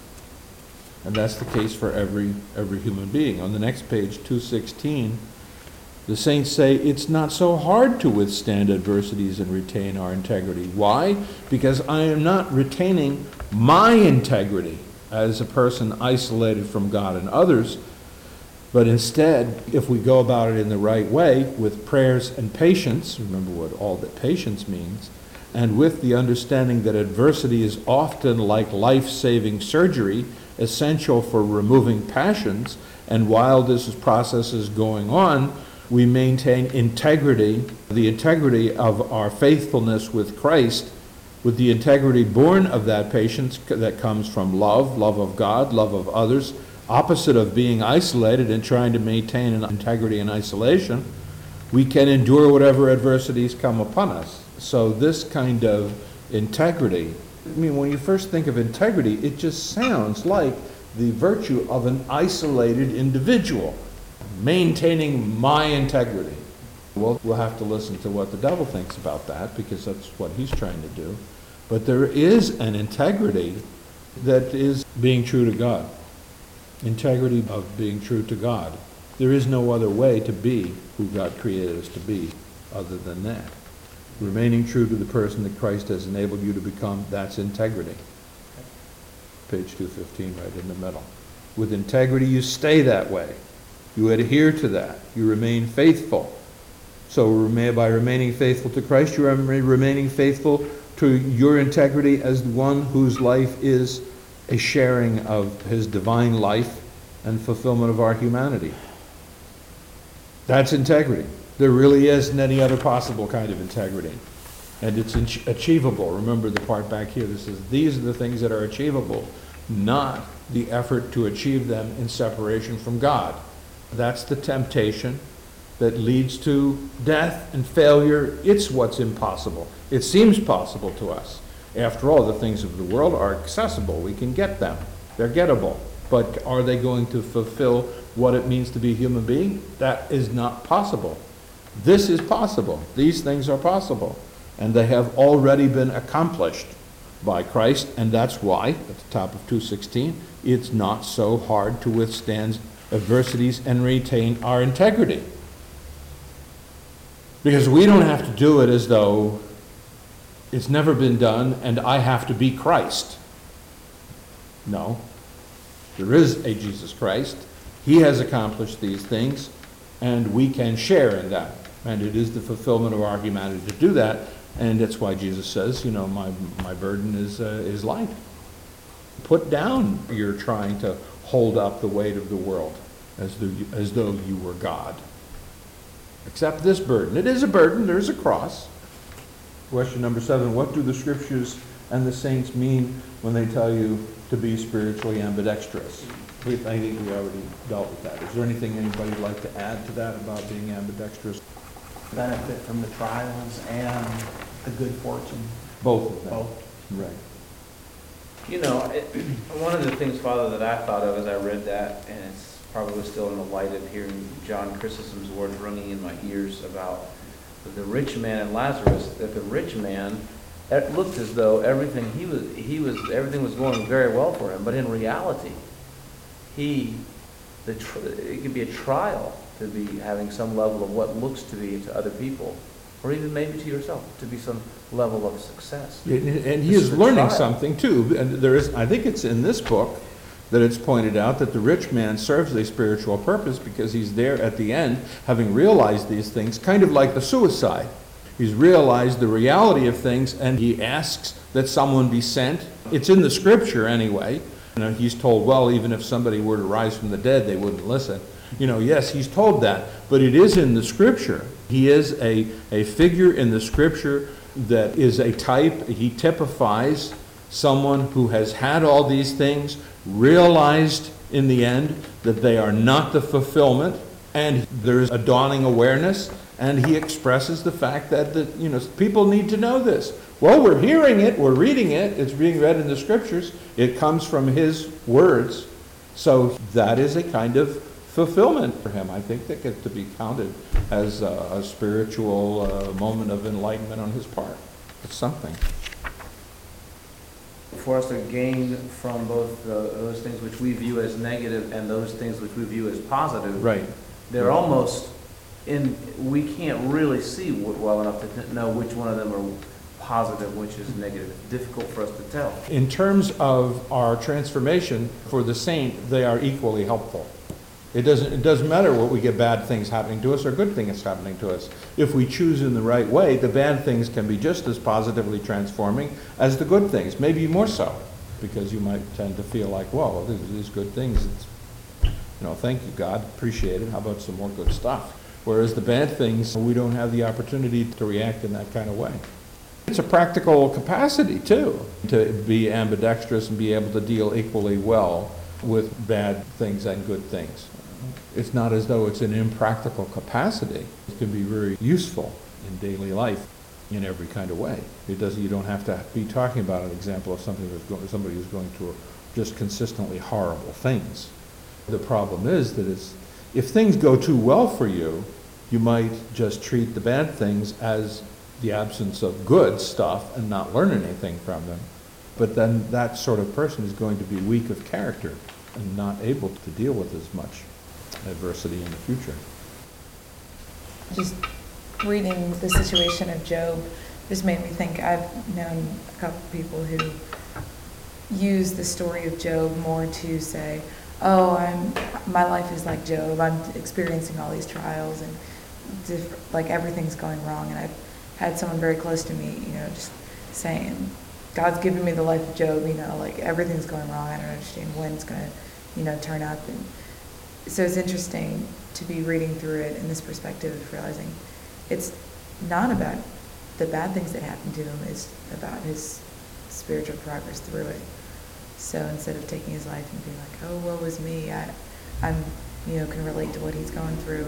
And that's the case for every human being. On the next page, 2:16, the saints say it's not so hard to withstand adversities and retain our integrity. Why? Because I am not retaining my integrity as a person isolated from God and others, but instead, if we go about it in the right way, with prayers and patience, remember what all that patience means, and with the understanding that adversity is often like life-saving surgery, essential for removing passions, and while this process is going on, we maintain integrity, the integrity of our faithfulness with Christ, with the integrity born of that patience that comes from love of God, love of others, opposite of being isolated and trying to maintain an integrity in isolation. We can endure whatever adversities come upon us. So this kind of integrity, when you first think of integrity, it just sounds like the virtue of an isolated individual. Maintaining my integrity. Well, we'll have to listen to what the devil thinks about that, because that's what he's trying to do. But there is an integrity that is being true to God. Integrity of being true to God. There is no other way to be who God created us to be other than that. Remaining true to the person that Christ has enabled you to become, that's integrity. Page 215, right in the middle. With integrity, you stay that way. You adhere to that. You remain faithful. So by remaining faithful to Christ, you are remaining faithful to your integrity as one whose life is a sharing of his divine life and fulfillment of our humanity. That's integrity. There really isn't any other possible kind of integrity. And it's achievable. Remember the part back here that says these are the things that are achievable, not the effort to achieve them in separation from God. That's the temptation that leads to death and failure. It's what's impossible. It seems possible to us. After all, the things of the world are accessible. We can get them. They're gettable. But are they going to fulfill what it means to be a human being? That is not possible. This is possible. These things are possible. And they have already been accomplished by Christ, and that's why, at the top of 2:16, it's not so hard to withstand adversities and retain our integrity. Because we don't have to do it as though it's never been done and I have to be Christ. No. There is a Jesus Christ. He has accomplished these things, and we can share in that. And it is the fulfillment of our humanity to do that, and that's why Jesus says, my burden is light. Put down you're trying to hold up the weight of the world as though you were God. Accept this burden. It is a burden. There's a cross. Question number 7, what do the Scriptures and the saints mean when they tell you to be spiritually ambidextrous? I think we already dealt with that. Is there anything anybody would like to add to that about being ambidextrous? Benefit from the trials and the good fortune. Both of them. Both. Right. One of the things, Father, that I thought of as I read that, and it's probably still in the light of hearing John Chrysostom's words ringing in my ears about the rich man and Lazarus, that the rich man, it looked as though everything everything was going very well for him, but in reality, it could be a trial to be having some level of what looks to be to other people, or even maybe to yourself, to be some level of success. And he is learning something too. And I think it's in this book that it's pointed out that the rich man serves a spiritual purpose because he's there at the end, having realized these things, kind of like the suicide. He's realized the reality of things, and he asks that someone be sent. It's in the Scripture anyway. He's told, well, even if somebody were to rise from the dead, they wouldn't listen. Yes, he's told that, but it is in the Scripture. He is a figure in the Scripture that is a type. He typifies someone who has had all these things, realized in the end that they are not the fulfillment, and there is a dawning awareness, and he expresses the fact that people need to know this. Well, we're hearing it, we're reading it, it's being read in the Scriptures, it comes from his words, so that is a kind of fulfillment for him. I think that gets to be counted as a spiritual moment of enlightenment on his part. It's something. For us to gain from both those things which we view as negative and those things which we view as positive, Right. They're almost we can't really see well enough to know which one of them are positive, which is negative. It's difficult for us to tell. In terms of our transformation for the saint, they are equally helpful. It doesn't matter what we get bad things happening to us or good things happening to us. If we choose in the right way, the bad things can be just as positively transforming as the good things, maybe more so, because you might tend to feel like, well, these good things, thank you, God, appreciate it. How about some more good stuff? Whereas the bad things, we don't have the opportunity to react in that kind of way. It's a practical capacity, too, to be ambidextrous and be able to deal equally well with bad things and good things. It's not as though it's an impractical capacity. It can be very useful in daily life in every kind of way. You don't have to be talking about an example of somebody who's going through just consistently horrible things. The problem is that if things go too well for you, you might just treat the bad things as the absence of good stuff and not learn anything from them. But then that sort of person is going to be weak of character and not able to deal with as much adversity in the future. Just reading the situation of Job just made me think. I've known a couple people who use the story of Job more to say, my life is like Job. I'm experiencing all these trials and like everything's going wrong. And I've had someone very close to me, just saying, God's given me the life of Job, like everything's going wrong. I don't understand when it's going to, turn up. And so it's interesting to be reading through it in this perspective of realizing it's not about the bad things that happened to him, it's about his spiritual progress through it. So instead of taking his life and being like, oh, woe is me, I'm can relate to what he's going through,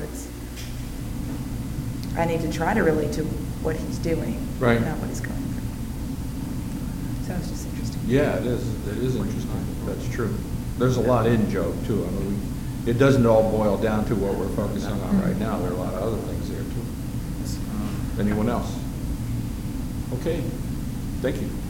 I need to try to relate to what he's doing, right, not what he's going through. So it's just interesting. Yeah, it is. It is interesting. That's true. there's a lot in Job too. I mean, it doesn't all boil down to what we're focusing on right now. There are a lot of other things there too. Anyone else? Okay, thank you.